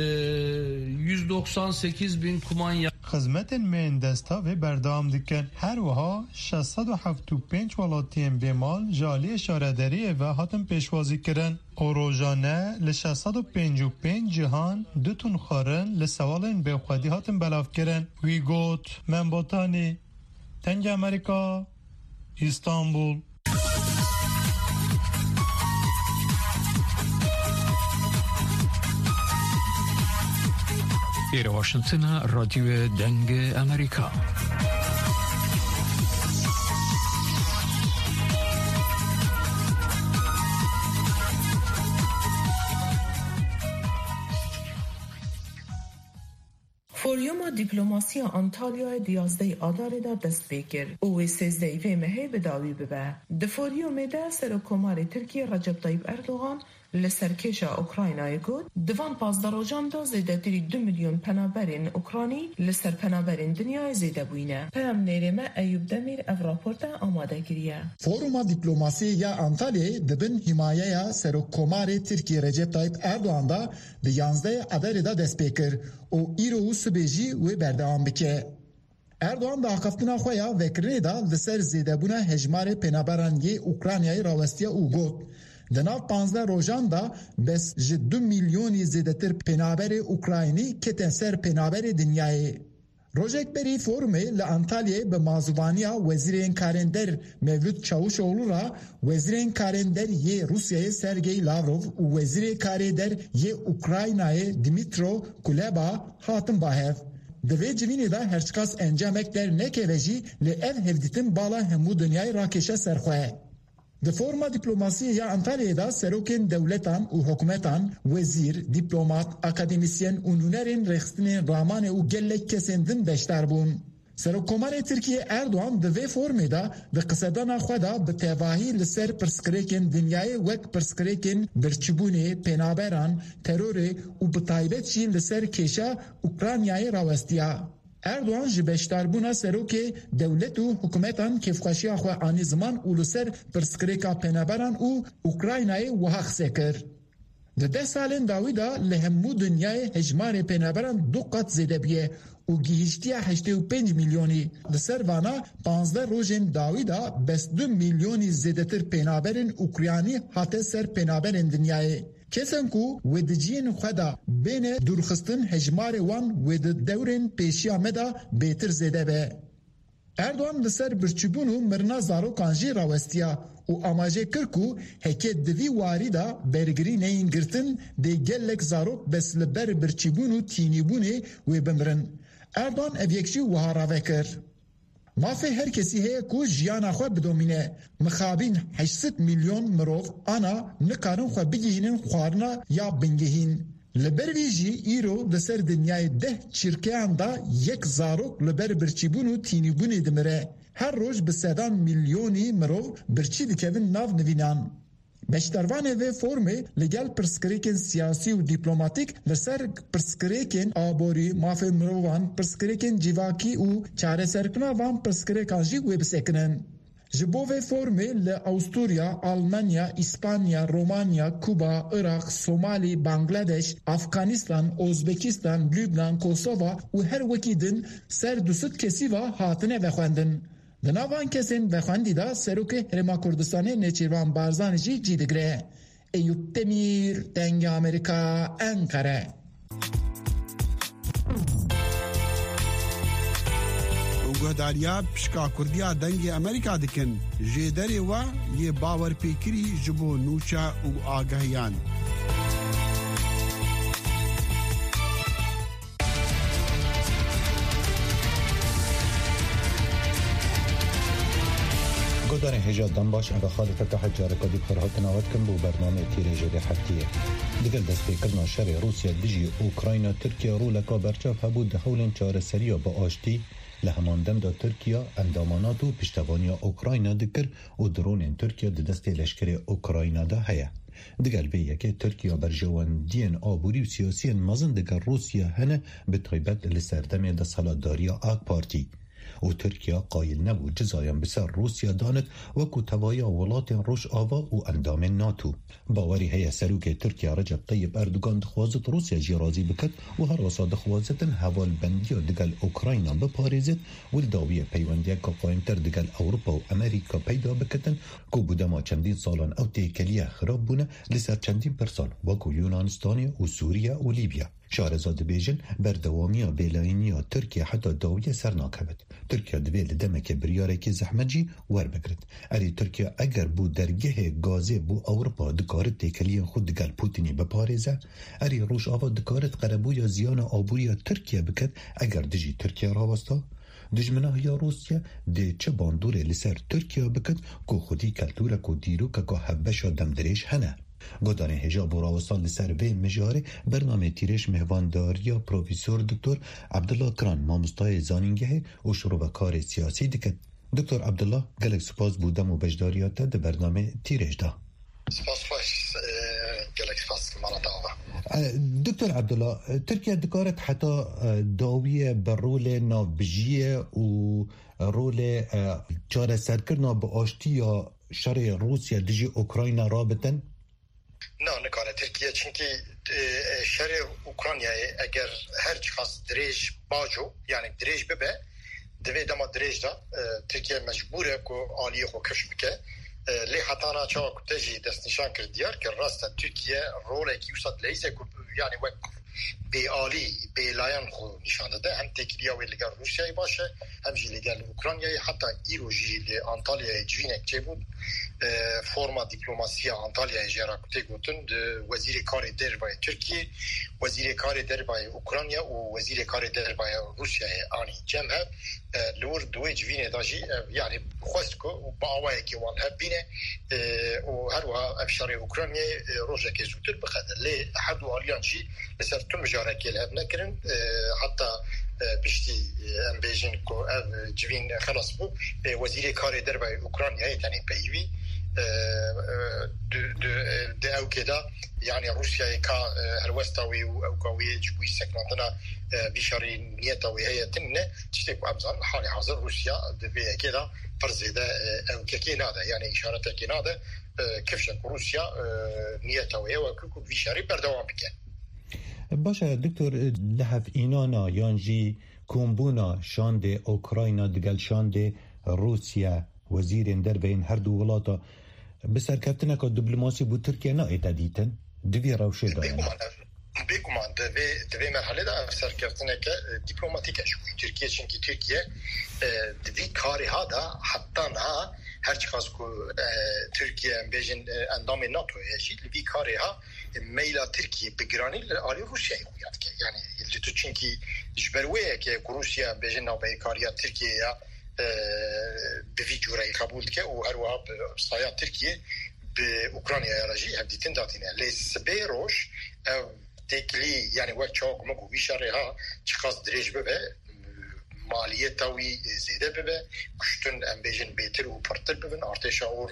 yüz doksan sekiz bin kumanya خدمتن من دستا و بردام دکن. هر وها ششصد و هفتاد و پنج ولاتین بیمال جالی شارداری و هاتن پیشوازی کرن. او روزانه ل ششصد و پنج و پنج جهان دو تون خارن لسوالن به خودی هاتن بلاف کرن. وی گوت من بوتانی تنگ امریکا İstanbul. ایره واشنگتن رادیو دنگ امریکا. فوریوم دیپلماسی آنتالیا دیازده آدار دا دست بکر او سیزده وی مهی بداوی ببه. ده فوریوم ده سر کمار ترکیه رجب طیب اردوغان لسرکش اوکراینای گود دوان پازداروجان دا زیده تری دو میلیون پنابرین اوکرانی لسر پنابرین دنیای زیده بوینه. پرم نیرمه ایوب دمیر او راپورتا آماده گریه. فوروما دیپلوماسی یا آنتالیا دبن حمایه یا سر کمار ترکیه رجب طیب اردوغان دا ده یانزده آدار دا دست بکر او ایرو سبیجی و بردام بکه. اردوغان دا آخفتنا خویا وکرنی دا لسر زیده بونه هجمار پنابران یه اوکرانیای راوستیا او گود. Dinav panzdeh rojan da bes ji du milyonî zêdetir penaberê Ukraynî ketin ser penaberê dinyayê. Rojek berî forumê li Antalyayê bi mazûvaniya Wezîrên Karênder Mevlût Çavuşoğlu ra Wezîrên Karênder yê Rusyayê Sergey Lavrov û Wezîrê Karêder yê Ukraynayê Dmytro Kuleba hatin bahev. Di vê civînê de herçiqas encamek dernekê ve jî li ev hevdîtin bala hemû dinyayê rakeşe serxwe. Di forma diplomasiyê ya Antalyayê da serokên dewletan û hikûmetan, wezîr, dîplomat, akademisyen û nûnerên rêxistinên ramanê û gelek kesên din beşdar bûn. Serokkomarê Tirkiye Erdoğan di vê formê da di qisedana xwe da bi tevahî li ser pirsgirêkên dinyayê wek pirsgirêkên birçîbûnê, pênaberan, terorê û bi taybet jî li ser kêşa Ukraynayê rawestiya. Erdoğan ji beşdarbûna serokê dewlet û hikûmetan kêfxweşiya xwe anî ziman û li ser pirsgirêka pênaberan û Ukraynayê wiha qise kir. Di deh salên dawî da li hemû dinyayê hejmarê pênaberan du qat zêde bûye û gihîştiya heştê û pênc milyonî. Li ser vana panzdeh rojên dawî da bes du milyonî zêdetir pênaberên Ukraynî hate ser pênaberên dinyayê. Kesen ku wê di ciyên xwe da bêne dûrxistin hejmarê wan wê di dewrên pêşiya me da bêtir zêde be. Erdoğan li ser birçîbûn û mirina zarokan jî rawestiya û amajê kir ku hekê di vî warî da bergirî neyên girtin dê gelek zarok bes li ber birçîbûn û tînîbûnê wê bimirin. Erdoğan ev yek jî wiha rave kir. Mafê her kesî heye ku jiyana xwe bidomîne. Mixabîn heşt milyon mirov ana nikarin xwe bigihînin xwarina ya bingehîn. Li ber vî jî îro li ser dinyayê deh çîrkeyan da yek zarok li ber birçîbûn û tînîbûnê dimire. Her roj bi sedan milyonî mirov birçî dikevin nav nivînan. Beşdarvanê vê formê li gel pirsgirêkên siyasî û dîplomatîk li ser pirsgirêkên aborî, mafê mirovan, pirsgirêkên civakî û çareserkirina van pirsgirêkan jî wê bisekinin. Ji bo vê formê li Awstrûya, Almanya, İspanya, Romanya, Kuba, Iraq, Somalî, Bangladeş, Afganistan, Özbekistan, Lübnan, Kosova û her wekî din ser du sed kesîva hatine vexwendin. Di navan kesên vexwendî da serokê Herêma Kurdistanê Nêçîrvan Barzanî jî cî digire. Eyüp Demîr, Dengê Amerîka, Ankara. Guhdariya pişka Kurdiya dengê Amerîka dikin. Jê derê we yê bawerpêkirî ji bo nûça û agahiyan. گودار هجا دنباش ام بخال فتح جارکا دی خرهاتنا ودکن بو برنامه تیریجه دی حفتیه. دیگل دست پیکرنا شر روسیا دیجی اوکراینا ترکیه رو لکا برچاف هبود دهولین چار سریا با آشتی لهماندم دا ترکیه اندامانات و پشتوانیا اوکراینا دکر و درون ترکیه دی دست لشکر اوکراینا دا هیا. دیگل بیه که ترکیه برجوان دین آبوری و سیاسی مزن دگر روسیا هنه به طیبت لسردم دا سالاداریا آگ پارتی. و ترکیه قایل نبود جزایم بسر روسیا داند وکو توایا ولات روش آوا و اندام ناتو. باوری هیا سروک ترکیه رجب طیب اردوگان دخوازت روسیا جی رازی بکد و هر وسا دخوازتن حوال بندیا دگل اوکراینا بپاریزت و الداویه پیوندیا که قایمتر دگل اوروپا و امریکا پیدا بکتن که بودما چندین سالان او تیکلیه خراب بونه لسر چندین پرسال وکو یونانستانی و سوریه و لیبیا. شارزاد بیجن بردوامیا بیلاینیا ترکیه حتی داویه سرناکبت. ترکیه دویل دمک بریاره که زحمت جی ور بگرد. اری ترکیه اگر بو درگه گازه بو اوروپا دکارت تیکلی خود دگل پوتینی بپاریزه، اری روش آوا دکارت قربو یا زیان آبوری ترکیه بکد اگر دجی ترکیه راوستا؟ دجمنه یا روسیه ده چه باندوره لسر ترکیه بکد که خودی کلتوره که دیرو که که حبشا دمدریش هنه. گودان هجاب و راوستان لسر به مجاره برنامه تیرش مهوانداریا پروفیسور دکتر عبدالله کران مامستای زانینگه و شروع کار سیاسی دکت. دکتر عبدالله گلک سپاس بودم و بجداریات ده برنامه تیرش ده. سپاس خوش گلک سپاس مانا داوه. دکتر عبدالله ترکیه دکارت حتی داویه بر رول نابجیه و رول چاره سرکرنا با آشتی یا شر روسیا دیجی اوکراین رابطن؟ نه نکاره ترکیه چونکه شر اوکراینیا اگر هر چقدر دریج باجو یعنی دریج ببه دوی دما دریج دا ترکیه مجبوره که آلیه خو کش بکه لی حتانا چاو کتجی دست نشان کرد دیار که راست ترکیه روله کی وسط لیزه یعنی وقت به عالی به لایان خو نشان داده هم تکیلیا و لگر روسیایی باشه هم جی لگر اوکراینایی حتی ایرو جی لی آنتالیا جوینک چه بود فرما دیپلوماسی آنتالیا جرا کتی گوتن وزیر کار دربای ترکیه وزیر کار دربای اوکراینیا و وزیر کار دربای روسیه آنی جمع لور دوی جوینه داجی یعنی خواست که با آوائه که وان هب بینه و هر وها افشار اوکراینیا روژه که زودتر بخده لی حد و آلیان جی لسر تم جاره که لعب نکرن حتی بشتی ام بیجن که جوین خلاص بو وزیر کار دربای اوکراینیا تانی پیوی ده او كده يعني روسيا كا هلوستاوي او كوي جوي سكنتنا بشاري نيتا وهي تمنه تشتكوا ابزان حالي حاضر روسيا دبي كده فرزيده او كينا هذا يعني اشاره كينا هذا كيفش روسيا نيتا وهي وكوكو بشاري بردوام بكن باشه دکتر لحف اینانا یانجی کومبونا شانده اوکراینا دگل شانده روسیا وزیر در بین هر دو ولاتا بسرکتنه که دیپلماسی بو ترکیه نا ایتادیتن دوی روشه دارن بگمان دوی دوی مرحله دا سرکتنه که دیپلماتیکه شوی ترکیه چونکی ترکیه دوی کاری ها دا حتی نه هرچی خواست که ترکیه بیجن اندام ناتو هجی دوی کاری ها میلا ترکیه بگرانی آلی روسیه خویاد که یعنی تو چونکی جبرویه که روسیه بیجن نابه کاری ترکیه بوی جوری قبول که و هر وها سایه ترکیه به اوکراینیا راجی هم دیتن داتینه لیس بیروش تکلی یعنی وقت چاق مگو بیشاره ها چخواست دریج ببه مالیت تاوی زیده ببه کشتن ام بیجن بیتر و پرتر ببن ارتشا اور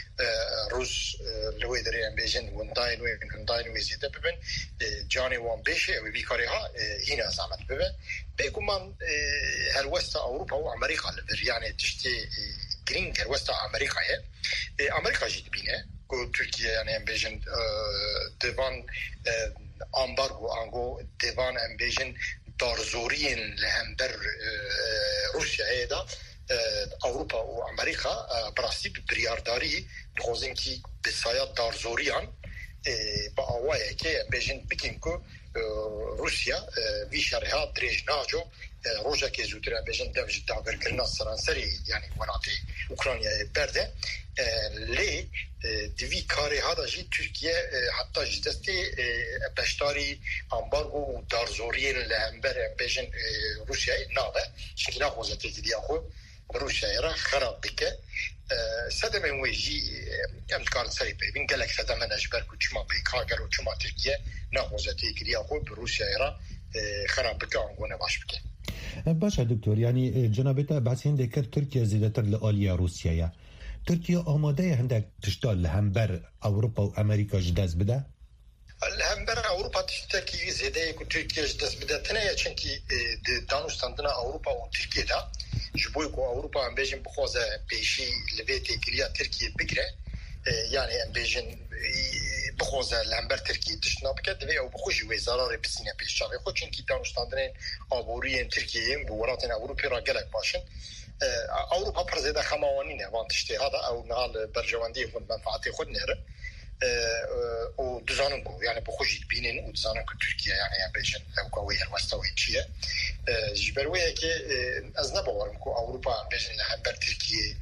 روز لوی داری ام بیجن ونداین و ونداین و زیده ببن جانی وان بیشه و بیکاری ها هینا زحمت ببه بگو من هلوستا اوروپا و امریکا لبر یعنی تشتی گرینگ هلوستا امریکا هی امریکا جید بینه که ترکیه یعنی ام بیجن دیوان امبارگو آنگو دیوان ام بیجن دارزورین لهم بر روسیا هیدا اوروپا و امریکا براستی بریارداری خوزن کی بسایت دارزوریان با آوائه که بیجن بکن که روسیا وی شرها دریج ناجو روژا که زودتر بیجن دوج داگر کرنا سرانسری یعنی وناتی اوکراینیا برده لی دوی کاری ها دا جی ترکیه حتی جدستی بشتاری امبارگو و دارزورین لهمبر بیجن روسیای نابه چونکه نخوزتی که دیا خود روسیای را خراب بکه سدم این ویجی امکان سری ببین گلک سدم نجبر که چما بیکاگر و چما ترکیه نخوزتی که دیا خود روسیای را خراب بکه آنگونه باش بکه باشه دکتر یعنی جنابتا بحثین دکر ترکیه زیدتر لآلیا روسیای ترکیه آماده هندک تشتال لهمبر اوروپا و امریکا جداز بده؟ لهمبر اوروپا تشتاکی زیده که ترکیه جداز بده تنه چنکی دانوستاندنا اوروپا و ترکیه دا جبوی که اوروپا هم بیجن بخوازه پیشی لبیت کلیا ترکیه بگره یعنی هم بیجن بخوازه لهمبر ترکیه تشنا بکرد و او بخوشی وی زرار بسینه پیش شاقی خود چنکی دانوستاندنین آبوری ترکیه هم بوراتین اوروپی را گلک باشن اوروپا پرزیده خماوانینه وان تشتی هذا او نهال برجواندی خود منفعتی خود نره و دزانم کو یعنی بخوشید بینین و دزانم که ترکیه یعنی هم بیشن او کوی هلوستاوی چیه جبرویه که از نباورم که اوروپا هم بیشن لهمبر ترکیه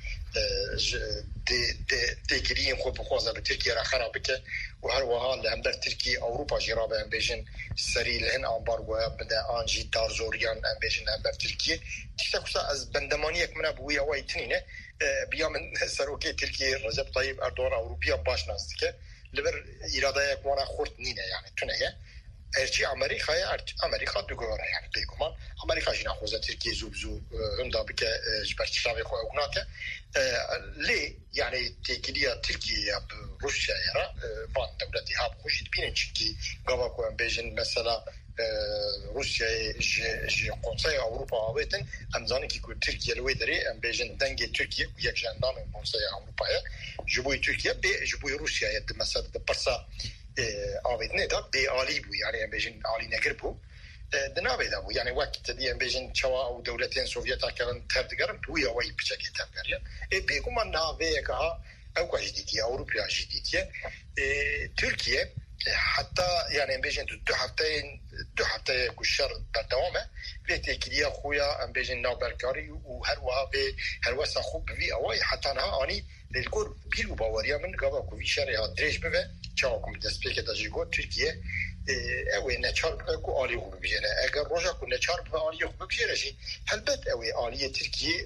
دیگرین خود بخوازه به ترکیه را خرابه که و هر وها لهمبر ترکیه اوروپا جرابه هم بیشن سری لهن آنبارگوه بده آنجی دارزوریان هم بیشن لهمبر ترکیه تکتا از بندمانی یک منه بوی اوی تنینه بیا من سروکی ترکیه رجب طیب اردوان اوروپیا باش نازده که لبر ایراده یک وانا خورد نینه یعنی تنه ارچی امریکا یا امریکا دوگوره یعنی بگمان امریکا جینا خوزه ترکیه زوب زوب هنده بکه جبر چشاوی خواه اگناته لی یعنی تکیلیا ترکیه یا روسیه را وان دولتی ها بخوشید بینن چونکی گاوا کوان بیجن مثلا روسیه جی قنصای اوروپا آویتن امزانی که که ترکیه لوی داری ام بیجن دنگ ترکیه یک جندام قنصای اوروپای جبوی ترکیه به جبوی روسیه مثلا پرسا آویدنه دا به عالی بو یعنی ام بیجن عالی نگر بو دنابه دا بو یعنی وقت دی ام بیجن چوا او دولتین سوویتا کردن تردگرم دوی اوی بچکی تردگریا ای بگو من ناوه که ها او جديدية أوروبيا جديدية تركيا حتى يعني بيجن دو هفتين دو هفتين كشر بالدوامه بيتي كليا خويا ام بيجن نوبلكاري وهروا به هروا سخوب في اوي حتى انا اني للكور بيلو باوريا من قبل كو في شارع دريج به تشاكم دسبيك داجيغو تركيا او نچار کو عالی خوب بجنه اگر روزا کو نچار عالی خوب بجنه شي هلبت او عالی ترکیه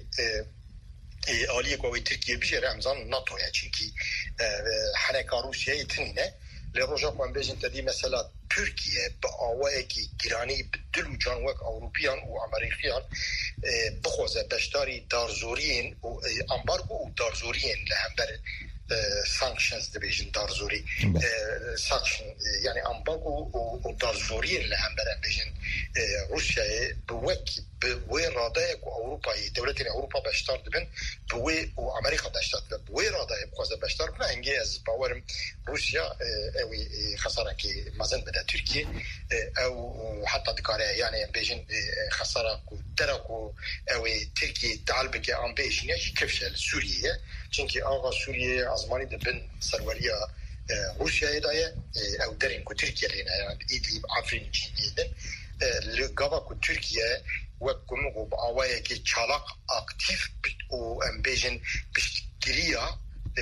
عالی کو ترکیه بجره امزان ناتو یا چونکی حرکت روسیه یتنینه لروجا من بيجن تدي مثلا تركيا بأواكي جيراني بدلو جانوك أوروبيان وأمريكيان بخوزة بشتاري دارزوريين وأمبارغو ودارزوريين لهمبر سانكشنز دبيجن دارزوري سانكشن يعني أمبارغو ودارزوريين لهمبر بيجن روسيا بوكي بوي رادايك وأوروبا دولتين أوروبا بشتار دبن بوي وأمريكا بشتار دبن بوي رادايك بخوزة بشتار بنا إنجاز باورم روسيا أو خسارة كي مازن بدا تركيا أو حتى دكارة يعني بيجن خسارة دركو أو تركيا تعلبك عن بيجن يجي كفشل سوريا چونكي آغا سوريا عزماني دبن سروريا روسيا يدايا أو درين كو تركيا لنا يعني إدليب عفرين جيدين لقابا كو تركيا وكم بأوايا كي چالاق أكتيف و أمبيجن بشتريا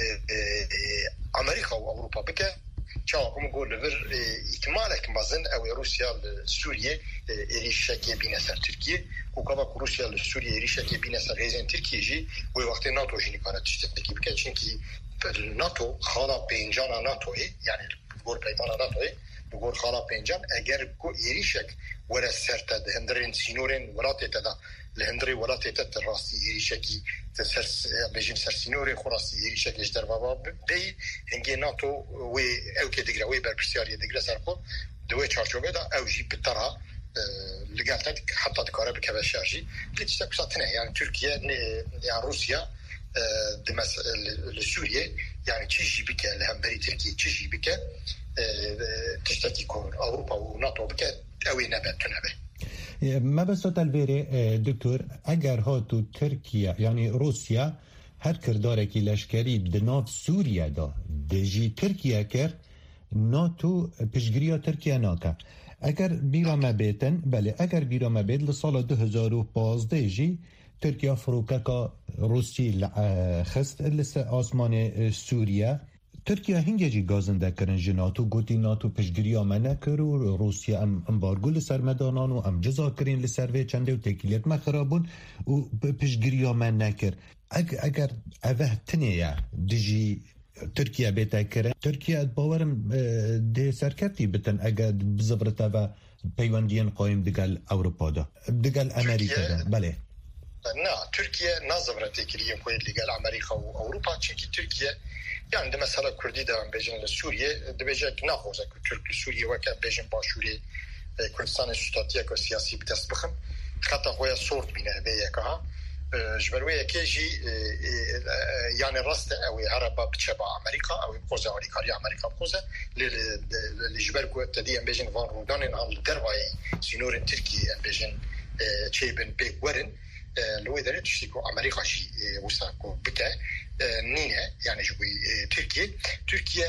أمريكا وأوروبا بك چالاقم قول لبر إكمالك مازن أو روسيا لسوريا إريشاكي بينا سر تركيا وقابا كو روسيا لسوريا إريشاكي بينا سر غيزين تركيا جي ووقت ناتو جيني كانت تشتبكي بك چونكي ناتو خانا بينجانا ناتوي يعني قول بيمانا ناتوي بقول خالا بينجان اگر کو ایریشک ورا سرتا هندرين سينورين ولاتي تدا لهندري ولاتي تت راسي ایریشکی تسرس بجين سر سينوري خراسي ایریشک اجدر بابا بي هنگي ناتو و او كي دغرا وي بربسياري دغرا سرخو دوي چارچوبه دا او جي بترها لقالتك حتى دكاره بكبشاشي لتشتك ساتنا يعني تركيا يعني روسيا دمس لسوريا يعني تشي بك الهمبري تركيا تشي بك تشتكي كون أوروبا وناتو بك أوي نبات تنبه ما بس تلبيري دكتور اگر هاتو تركيا يعني روسيا هر کردارکی لشکری دناف سوریا دا دجی ترکیه کر ناتو پشگریا ترکیه ناکه اگر بیرامه بیتن بله اگر بیرامه بیت لسال دو هزار و پانزده جی ترکیه فروکه که روسی خست لسه آسمان سوریا ترکیه هنگه جی گازنده کرن جی ناتو گوتی ناتو پشگریا منه کر و روسیه ام امبارگو لسر مدانان و ام جزا کرین لسر وی چنده و تکیلیت مخرابون و پشگریا منه کر اگر اوه تنیه دیجی ترکیه بیتا کرن ترکیه باورم ده سرکتی بتن اگر بزبرتا و پیوندین قایم دگل اوروپا دا دگل امریکا دا بله نه ترکیه نازبرتی کلیه کوید لگل امریکا و اوروپا چونکی ترکیه يعني ده مثلا كردي ده بيجن لسوريا ده بيجك ناخوزه كترك لسوريا وكان بيجن باشوري كردستان الشتاتية كسياسي بتسبخم خطا خويا صورت بينا بيكها جبروية كيجي يعني الرصد أو عربة بتشبع أمريكا أو بقوزة أمريكا أمريكا بقوزة اللي جبركو تدي بيجن فان رودان على الدرواي سينور تركي بيجن تشيبن بيك ورن لو إذا تشتكو أمريكا شيء وساكو بكا نينه يعني جوي تركيا تركيا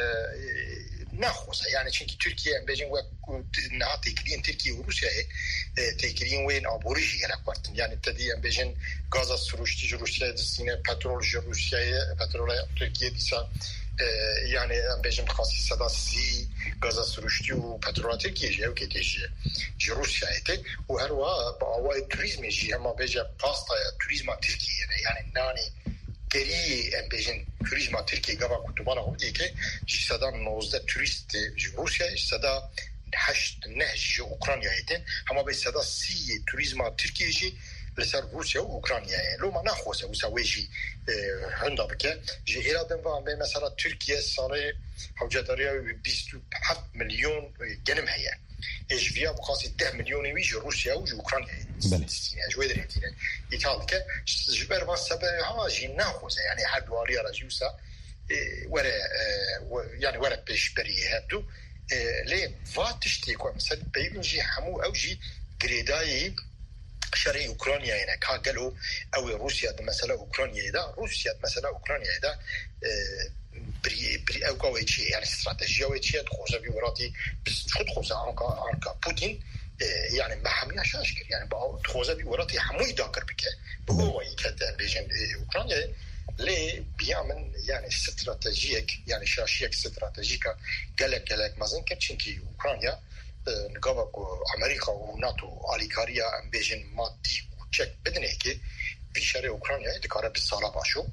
ناخوزه يعني çünkü Türkiye بيجن وقت تكلين تركيا وروسيا تكلين وين ابوريجي يعني وقت يعني تدي بيجن غاز سروشتي روسيا دسينه بترول روسيا بترول تركيا ديسا يعني بيجن خاصي صدا سي غاز سروشتي وبترول تركيا جاو كتيجي روسيا ايته وهروا باواي توريزم جي اما بيجا باستا توريزم تركيا يعني ناني geri en bejin turizma Türkiye gava kutubana oldu ki jisadan nozda turist Rusya jisada haşt nehj Ukrayna'ydı ama be sada si turizma Türkiye'ci لسر روسيا وأوكرانيا لو ما نأخذه وسويجي هندا بكى جي إرادة بقى مثلا تركيا صار حوجاتريا بيست حف مليون جنم هي إيش فيها بقاسي ده مليون ويجي روسيا وجي أوكرانيا يعني جوي دريتينا إيطاليا كا جبر بس سبب ها جي نأخذه يعني حد واريا رجوسا ورا يعني ورا بيش بريه هبدو ليه فاتشتي كم مثلا بيجي حمو أو جي جريداي شرعي أوكرانيا هنا كاجلو أو روسيا مثلا أوكرانيا ده روسيا مثلا أوكرانيا ده بري بري أو كويتشي يعني استراتيجية ويتشي تخوزة بوراتي بس خد خوزة عنكا عنكا بوتين يعني ما حمياش أشكر يعني بقى تخوزة بوراتي حموي داكر بك هو يكاد بيجن أوكرانيا ليه بيعمل يعني استراتيجيك يعني شاشيك استراتيجيكا قالك قالك ما زين كتشنكي أوكرانيا نقابك أمريكا وناتو أليكاريا أم بيجن مادي وشك بدنيكي في شرق أوكرانيا يتكارب بالصالة باشو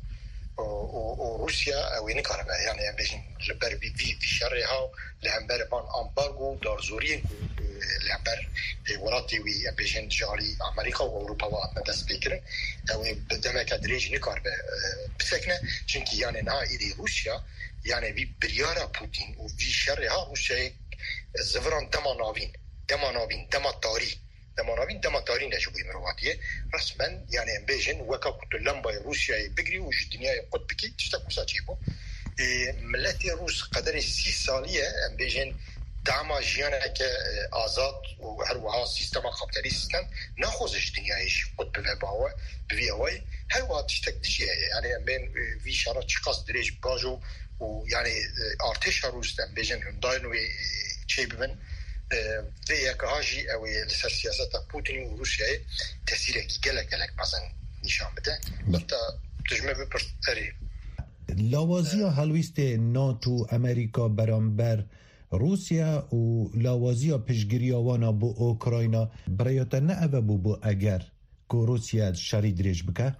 وروسيا وين كاربا يعني أم بيجن لبر في في شرقها لهمبر بان أمبارغو دارزورين لهمبر وراتي وي أم بيجن جالي أمريكا وأوروبا وأتنا سبيكرن أو بدما كدريج نكاربا بسكنة شنكي يعني نا إلى روسيا يعني في بريارة بوتين وفي شرقها روسيا زفران دما ناوين دما ناوين دما تاري دما ناوين دما تاري نجوي مرواتيه رسما يعني ام بيجن وكا كنت لمبا روسيا بيجري وج الدنيا يقود بكي تشتكو ساتيبو ملاتي روس قدر سي ساليه ام بيجن دعما جيانك آزاد وهروها سيستم كابيتاليستن ناخذ الدنيا ايش قد بفباوا بفيواي هروها تشتك ديجي يعني ام بين في شارع شقاص دريج باجو ويعني ارتش روس ام بيجن هنداينوي شيبمن في كهاجي او السياسه بوتين وروسيا تاثيره جلك جلك مثلا نشان بده انت تجمع ببرتري لاوازیا هلویست ناتو امریکا برانبر روسیا و لاوازیا پشگیریاوانا بو اوکراینا برایت نه او بو بو اگر که روسیا شری دریج بکه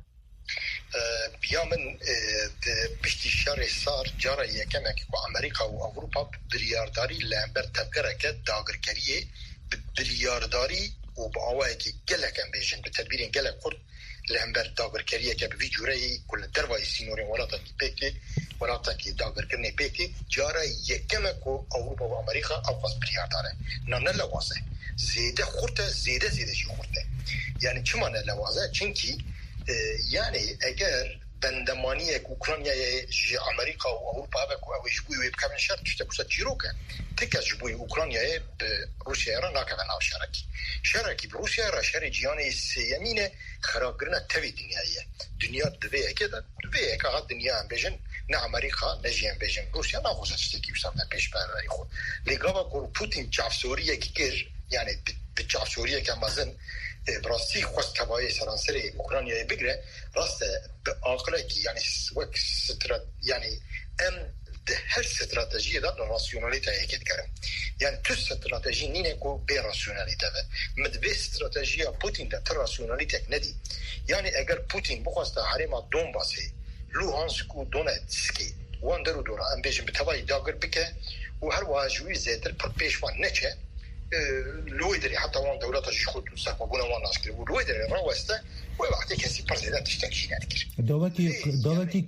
بیامن پشتی شر سار جارا یکم که امریکا و اروپا بریارداری لامبر تبکره که داگرکریه بریارداری و با آوائه که گلکم بیشن به تدبیرین گلک خورد لامبر داگرکریه که به جورایی کل دروای سینورین ولاتا کی پیکی ولاتا کی داگرکرنی پیکی جارا یکم که اروپا و امریکا اوقاس بریارداره نه نه لوازه زیده خورده زیده زیده شی خورده یعنی چما نه لوازه چونکی يعني اگر بندمانيه اوكرانيا جي امريكا واوروبا و جبوي بكامل شرط تشتكو جيروكا تكا جبوي اوكرانيا بروسيا رانا كمان شاركي شاركي بروسيا را شارك جياني سيمينه خراقرنا تبي دنيايه دنيا دبي كده دبي كا الدنيا بيجن نا امريكا نجي بيجن روسيا نا خوش تشتكي وسام بيش بار يخو لغا كو بوتين جاف سوريا كير يعني بجاف سوريا كمازن براستی خواست کبایی سرانسری اوکراینای بگیره راست به عقله کی یعنی وقت سترات یعنی ام ده هر استراتژی دا راسیونالیته یکت کرد یعنی تو استراتژی نینه کو به راسیونالیته و مدبه استراتژی پوتین ده تر راسیونالیته ندی یعنی اگر پوتین بخواست حریم دونباسی لوهانسک و دونتسکی وان درو دورا ام بیشم به توای داگر بکه و هر واجوی زیتر پر پیشوان نچه لويدري حتى وان دولتها شخوت ساقونا وان عسكري ولويدري روسته ووقت كسي برزيدنت تشتكي يعني داوكي داوكي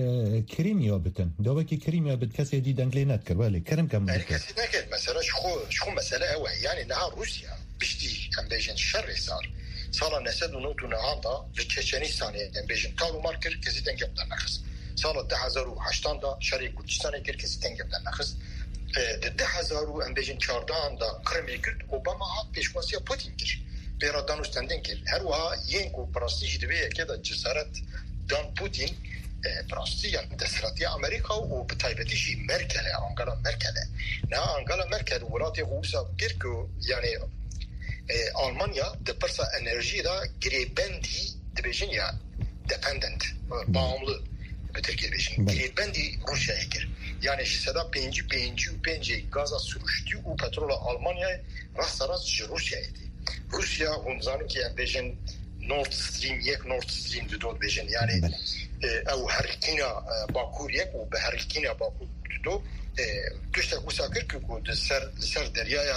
كريميا بتن داوكي كريميا بتكسي دي دنجلينات كربالي كرم كم كسي نكل مثلا شخو شخو مساله هو يعني نهار روسيا بشتي ام بيجن شر صار صار نسد ونوتو نهاندا لتشيشنستان ام بيجن تالو ماركر كسي دنجب نخس صار ده هزار وهشتاد دا شرق كردستان كسي دنجب نخس ده هزار و ام بيجن چاردان دا کرمی کرد اوباما ها پیشواسی پوتین کرد برا دانستندن کرد هر وا ینکو پراستیج دویه که دا جسارت دان پوتین پراستی یعنی دستراتی امریکا و بتایبتیشی مرکل انگلا مرکل نه انگلا مرکل ولاتی روسا گرکو یعنی آلمانیا ده پرسا انرژی دا گریبندی دبیجن یا dependent bağımlı به ترکیه بیشین گریبندی روسیa'ya gir. Yani şiseda penci penci penci gaza sürüştü o petrol Almanya rast rast Rusya'ydı. Rusya onların ki bejin Nord Stream yek Nord Stream do bejin yani او هرکینا باکور یک و به هرکینا باکور دو دوست مسافر که بود سر سر دریای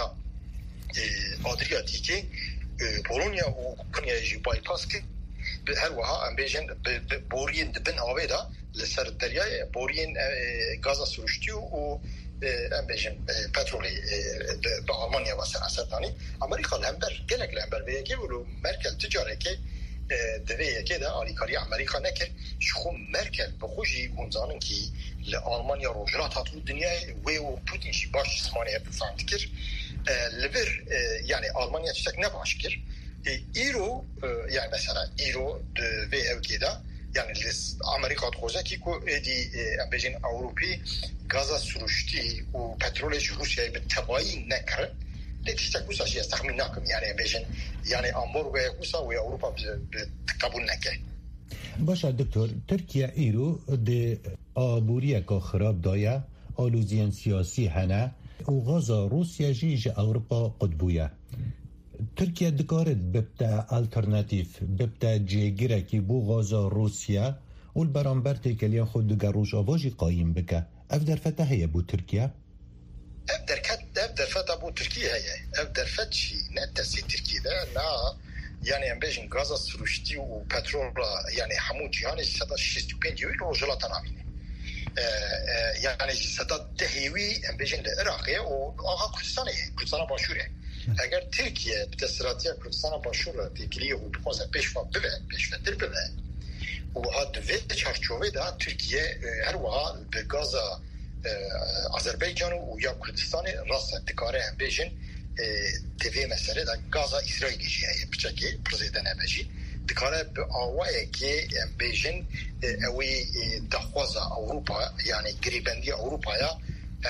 آدریاتیکی پولونیا و اوکراینای بایپاس که به هر وها ام بیژن بورین دبن آویدا لسر دریای بورین گاز سروشتی و ام بیژن پترولی به آلمانیا و سر اثردانی امریکا لهمبر گلک لهمبر به یکی ولو مرکل تجاری که دویه که ده آلیکاری امریکا نکر شخو مرکل بخوشی اونزانن که لآلمانیا روجرات هاتو دنیای وی و پوتین شی باش اسمانیه بفهمت کر لبر یعنی آلمانیا تشتک نباش کر ایرو يعني مثلا ایرو في او كده يعني امريكا تخوزه كي كو دي امبيجين اوروبي غازا سروشتي وبترول روسيا بالتباين نكر لتشتكوس اشياء تخمين ناكم يعني امبيجين يعني امبورغا يكوسا واوروبا بتقبل نكه. باشا دكتور تركيا ايرو دي آبوريا که خراب دایا آلوزین سیاسی هنه و غازا روسیا جیج اوروپا قطبویا ترکیه دکارد ببتا الترناتیف ببتا جیگیره که بو غازا روسیا و البرانبر تیکلیا خود دگر روش آواجی قایم بکه اف در فتح هیا بو ترکیه؟ اف در کت اف در فتح بو ترکیه هیا اف در فتح چی نتسی ترکیه ده نا يعني امبيجن غاز سروشتي وبترول يعني حمو جهان سدا شيستو بنجي رو جلاتا نامين يعني سدا تهوي امبيجن العراقيه و كردستان كردستان باشوره اگر ترکیه به استراتژی کردستان باشور تکلیه و بخواد پیشوا ببه پیشوا در ببه و هاد و چارچوبه دا ترکیه هر وقت به گاز آذربایجان و یا کردستان راست دکاره امبیجن دوی مسئله دا گاز اسرائیلی جیه بچه پرزیدن امبیجی دکاره به آوائه که امبیجن اوی دخواز اوروپا یعنی گریبندی اوروپا یا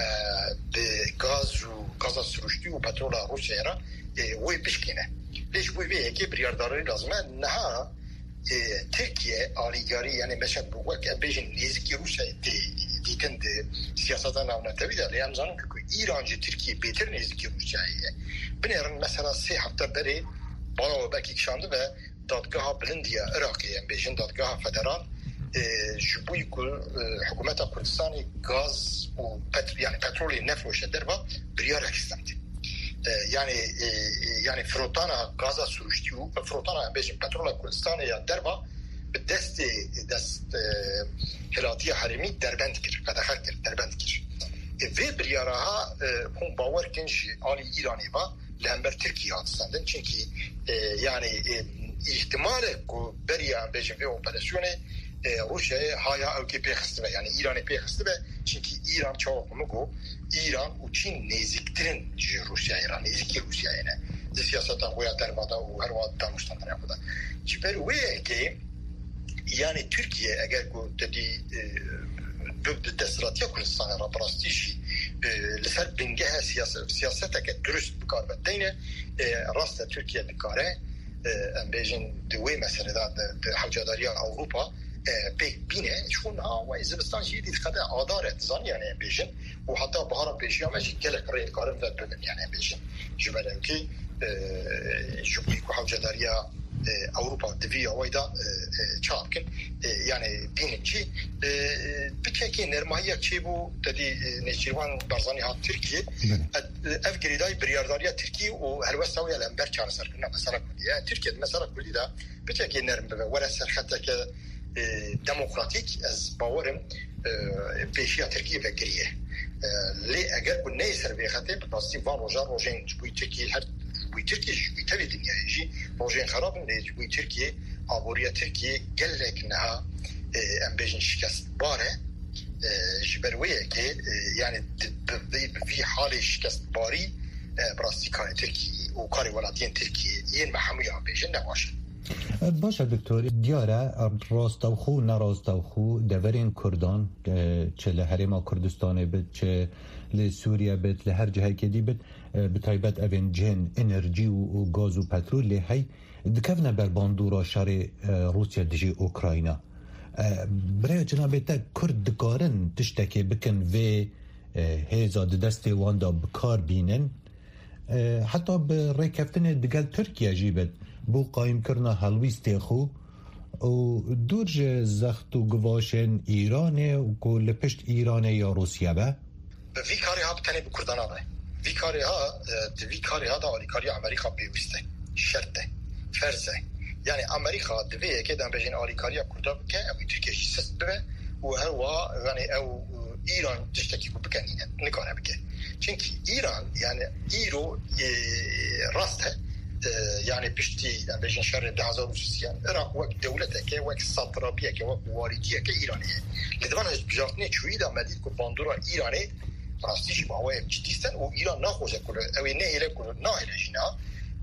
به گاز و گاز سروشتی و پترول روسیه را وی بشکنه لیش وی ویه که بریارداری لازمه نه ترکیه آلیگاری یعنی مثلا بوقت امبیجن نیزکی روسیه دیدن ده سیاست ناونتوی ده لیام زنم که ایران جه ترکیه بهتر نیزکی روسیه بنیرن مثلا سه هفته بری بالا و بکی کشانده و دادگاه بلندیه عراقی امبیجن دادگاه فدرال جبوی کل حکومت کردستانی گاز و پتر یعنی پترول نفروشه دربا بریار هستند یعنی یعنی فروتانا گاز سروشتی و فروتانا بیشتر پترول کردستانی یا دربا به دست دست هلاتی حرمی دربند کرد قدخل کرد دربند کرد و بریارها هم باور کنش آلی ایرانی با لهمبر ترکیه هستند چونکه یعنی احتمال که بریان بیشتر به اپراسیونه روسیه هایا او که پیخسته یعنی ایران پیخسته به چونکه ایران چاو مگو ایران و چین نزدیکترین روسیه ایران نزدیکی روسیه اینه دی سیاست هویا در وادا و هر وادا دانشتن در خدا چی برویه که یعنی ترکیه اگر کو تدی بد استراتژی کردستان را براستیشی لسر بنگه سیاست سیاست که درست بکار بدینه راست ترکیه بکاره ام بیژن دوی مسئله داد حوجداری اروپا بیک بینه چون ها و ازبستان جدید خدا آدارت زن یعنی بیشن و حتی بهار پیشی هم اجی کل کاری کارم داد بدن یعنی بیشن جبران کی جبری کو حوجداری اروپا دوی اویدا چاکن یعنی بینن چی بچه نرمایی چی بو تدی نشیوان برزانی ها ترکیه افگریدای بریارداری ترکیه و هلوستاوی الانبر چهار سر کنه مثلا کلیه ترکیه مثلا کلی دا بچه نرم به ولا سرخطه که دموکراتیک از باورم پیشیا ترکیه بگریه لی اگر کو نیسر به خاطر پاستی وان روزا روزین جوی ترکیه هر جوی ترکیه جوی تبی دنیایی جی روزین خراب نه جوی ترکیه آبوریا ترکیه گلک نه ام بیشن شکست باره جبرویه که یعنی في حال شکست باری براستی کار ترکیه و کار ولایتین ترکیه این محمیه بیشن نباشه باشه دکتر دیاره راستوخو نراستوخو دورین کردان چه لحرم کردستان بد چه لسوریا بد لهر جهه که دی بد بتایبت اوین جن انرژی و گاز و پترول لحی دکفنه بر باندورا شر روسیا دجی اوکراینا برای جنابه تا کرد دکارن تشتکی بکن و هیزا دست واندا بکار بینن حتی به ریکفتن دگل ترکیه جیبت بو قایم کرنا هلویستی خو و دورج زخت و گواشن ایرانه و کل پشت ایرانه یا روسیه با وی کاری ها بتنی بکردن آبه وی کاری ها وی کاری ها دا آلی کاری امریکا بیوسته شرطه فرزه یعنی امریکا دویه که دم بجین آلی کاری ها کرده بکن اوی ترکیه شیست ببه و هوا یعنی او ایران تشتکی کو بکنینه نکاره بکن چونکه ایران یعنی ایرو راسته يعني بشتي بيجن شر ده روسيا عراق وقت دولته كي وقت ساترابيه كي وقت وارديه كي ايرانيه لدوانا بجاتني شويدا مديد كو باندورا ايراني راستيش باوي جديستان و ايران ناخوزه كل او نه الى كل نه الى جنا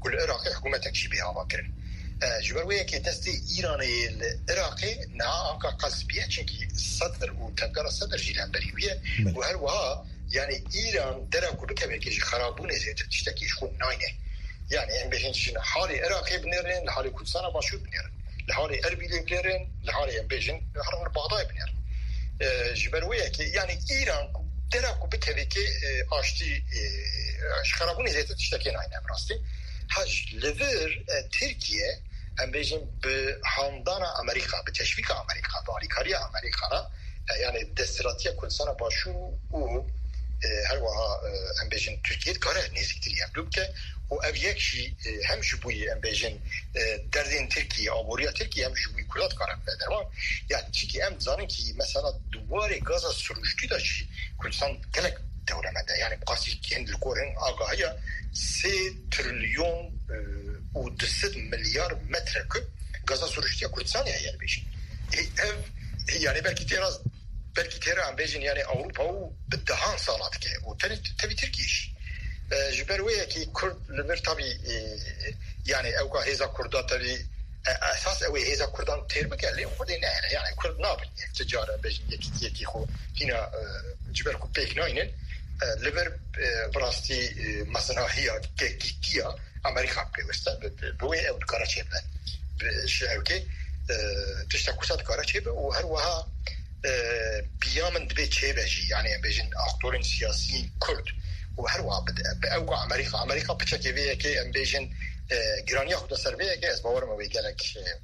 كل عراقي حكومتك شي بها باكر جبرويه كي دستي ايراني العراقي نا انك قصبيه تشكي صدر وتبقى صدر جيلان بريويه وهل وها يعني ايران درك بكبه كي خرابونه زيت تشتكي شكون ناينه يعني ام بيجن حالي عراقي بنيرن لحالي كردستان باشو بنيرن لحالي اربيل بنيرن لحالي ام بيجن حرم بغداد بنيرن جبرويه كي يعني ايران درك بكبه كي اشتي خرابونه زيت تشتكي ناينه براستي حاج لفر تركيا ام بيجن بحمضان امريكا بتشويق امريكا باريكاريا امريكا يعني دستراتيا كل سنه باشو و هل وها ام بيجن تركيا كاره نزيكتري يملك و ابيك شي هم جبوي ام بيجن دردين تركيا اموريا تركيا هم جبوي كلات كاره بدرمان يعني شيكي ام زاني كي مثلا دوار غاز سروشتي داشي كل سنه كلك دوله مدى يعني بقاسي كين الكورن اغايا سي تريليون و دست مليار متر كوب غاز سروشتي كل سنه يعني بيجي يعني بالكي تيراز belki tera ambejin yani Avrupa u بدهان سالات كه وتبي تبي تركيش جبرويه كي كرد لبر طبي يعني اوقا هيزا كردا تبي اساس اوي هيزا كردان تير بقال لي ودي نهر يعني كرد نابل تجاره بجن يكي يكي خو هنا جبركو بيك ناين لبر براستي مثلا هي كيكيا امريكا بيوستا بوي او كاراتشي بشاوكي تشتكوسات كاراتشي وهروها بيامن دبي تشيبجي يعني بيجن اكتورين سياسيين كرد وهروها باوقع امريكا امريكا بتشكي كي ام بيجن جرانيا خد سربيه كي اسبور ما بيقالك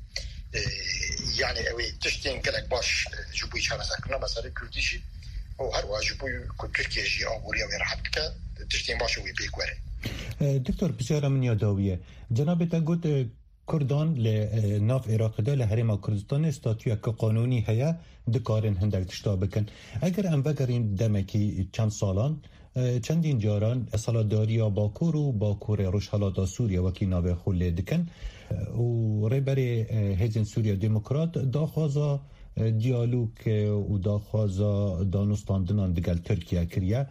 يعني اوي تشتين قالك باش جبوي شارع ساكنه مثلا كرديشي وهروها جبوي تركيا جي اموريا ويرحبك تشتين باش وي بيكوري دكتور بسياره من يداويه جناب تقول كردان لناف عراق ده لحرم كردستان استاتيو که قانونی هيا دکارن هندک تشتا بکن اگر ام بگرین دمکی چند سالان چندین جاران اصالداریا باکور و باکور روشهلاتا سوریا وکی ناوه خوله دکن و ریبری هزین سوریا دموکرات داخوازا دیالوگ و داخوازا دانستاندنان دگل ترکیه کریه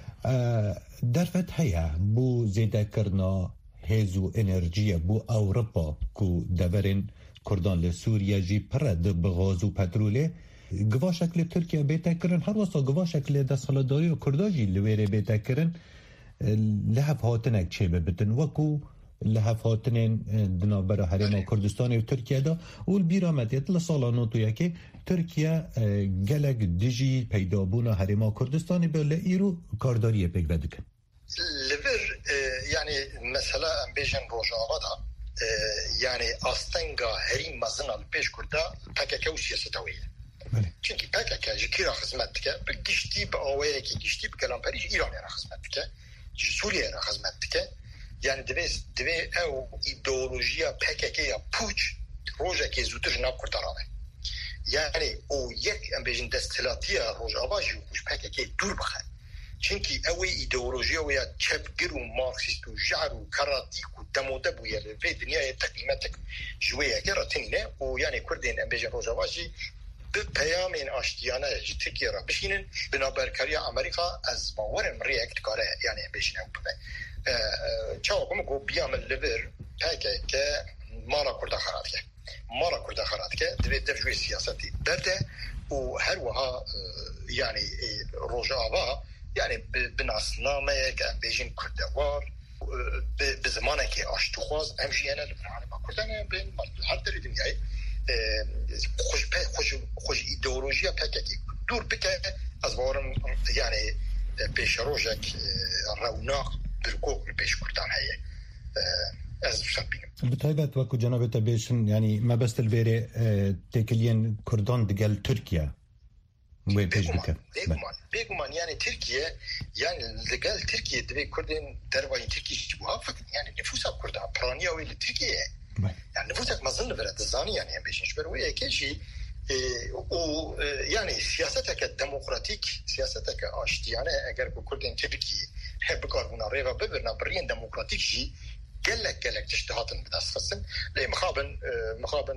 درفت هيا بو زیده کرنا هزو انرژی بو اوروپا کو دورن کردان لسوریا جی پرد بغاز و پتروله گوا شکل ترکیه بیتا کرن هر واسا گوا شکل دستخلداری و کرداجی لویره بیتا کرن لحف هاتنک چه ببتن وکو لحف هاتنین دنابرا حرم کردستان و ترکیه دا و البیرامتیت لسالانو تو یکی ترکیه گلک دیجی پیدابونا حرم کردستانی بله ایرو کارداریه پیک بدکن لبر yani mesela ambejin rojavada yani aslında herim mazınal peş kurda P K K siyaseti var. Çünkü P K K jikira hizmetke geçti bu avaya ki geçti bu kalamperi İran'a hizmetke, Suriye'ye hizmetke. Yani deve deve o ideolojiya P K K'ya puç roja ki zutur na kurtarana. Yani o yek ambejin destilatiya rojava jukuş P K K dur bakar. Çünkü evi ideolojiye veya çepgir ve marksist ve ja'r ve karatik ve demoda bu yerler ve dünyaya taklimatik jüveye geratine o yani Kurdin embejin rojavajı bir peyamin aştiyana Türkiye rabişinin binaberkariya Amerika az bavarın react kare yani embejin evde çavukum ko biyamel lever P K K mara kurda haratke mara kurda haratke deve derjüye siyaseti berde o her vaha yani rojava yani binasnameye ki bejin Kürde var bir zamana ki aştuğaz emjiyene yani Kürde'ne ben her deri dünyayı hoş hoş hoş ideolojiye pek ki dur peki az varım yani peşrojak raunak bir kok peş Kürdan heye az şapim بتهيبت وكو جنابته بيشن يعني ما بس الفيري تكلين كردان دقل تركيا Beguman, Beguman, Beguman yani Türkiye yani legal Türkiye de Kurdin dervayı Türkiye bu hafif yani nüfusa Kurda praniya ve Türkiye yani nüfusak mazın veren zani yani beşinci bir ve ekşi o yani siyasete demokratik siyasete aştiyane eğer bu Kurdin Türkiye hep karbona reva beberna briyen demokratik ji gelek gelek tiştihatın bidasfasın le mukhaben mukhaben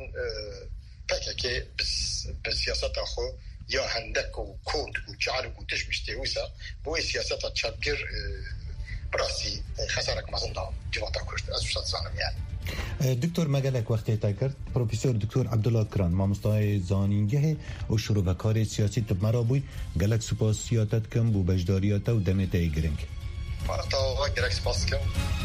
peki biz biz siyasete xo یا هندک و کرد و جعل و تشمشته ویسا بوی سیاست چپگر براسي خسارك مازن دا جواتا كرت از شت زانم يعني دكتور مجالك وقتی تاکرد پروفسور دکتر عبدالله کران مامۆستای زانینگه و شروع سیاسی تب مرابوی گلک سپاسیاتت کم بو بجداریات و دمت ای گرنگ فارتا و گلک سپاس کم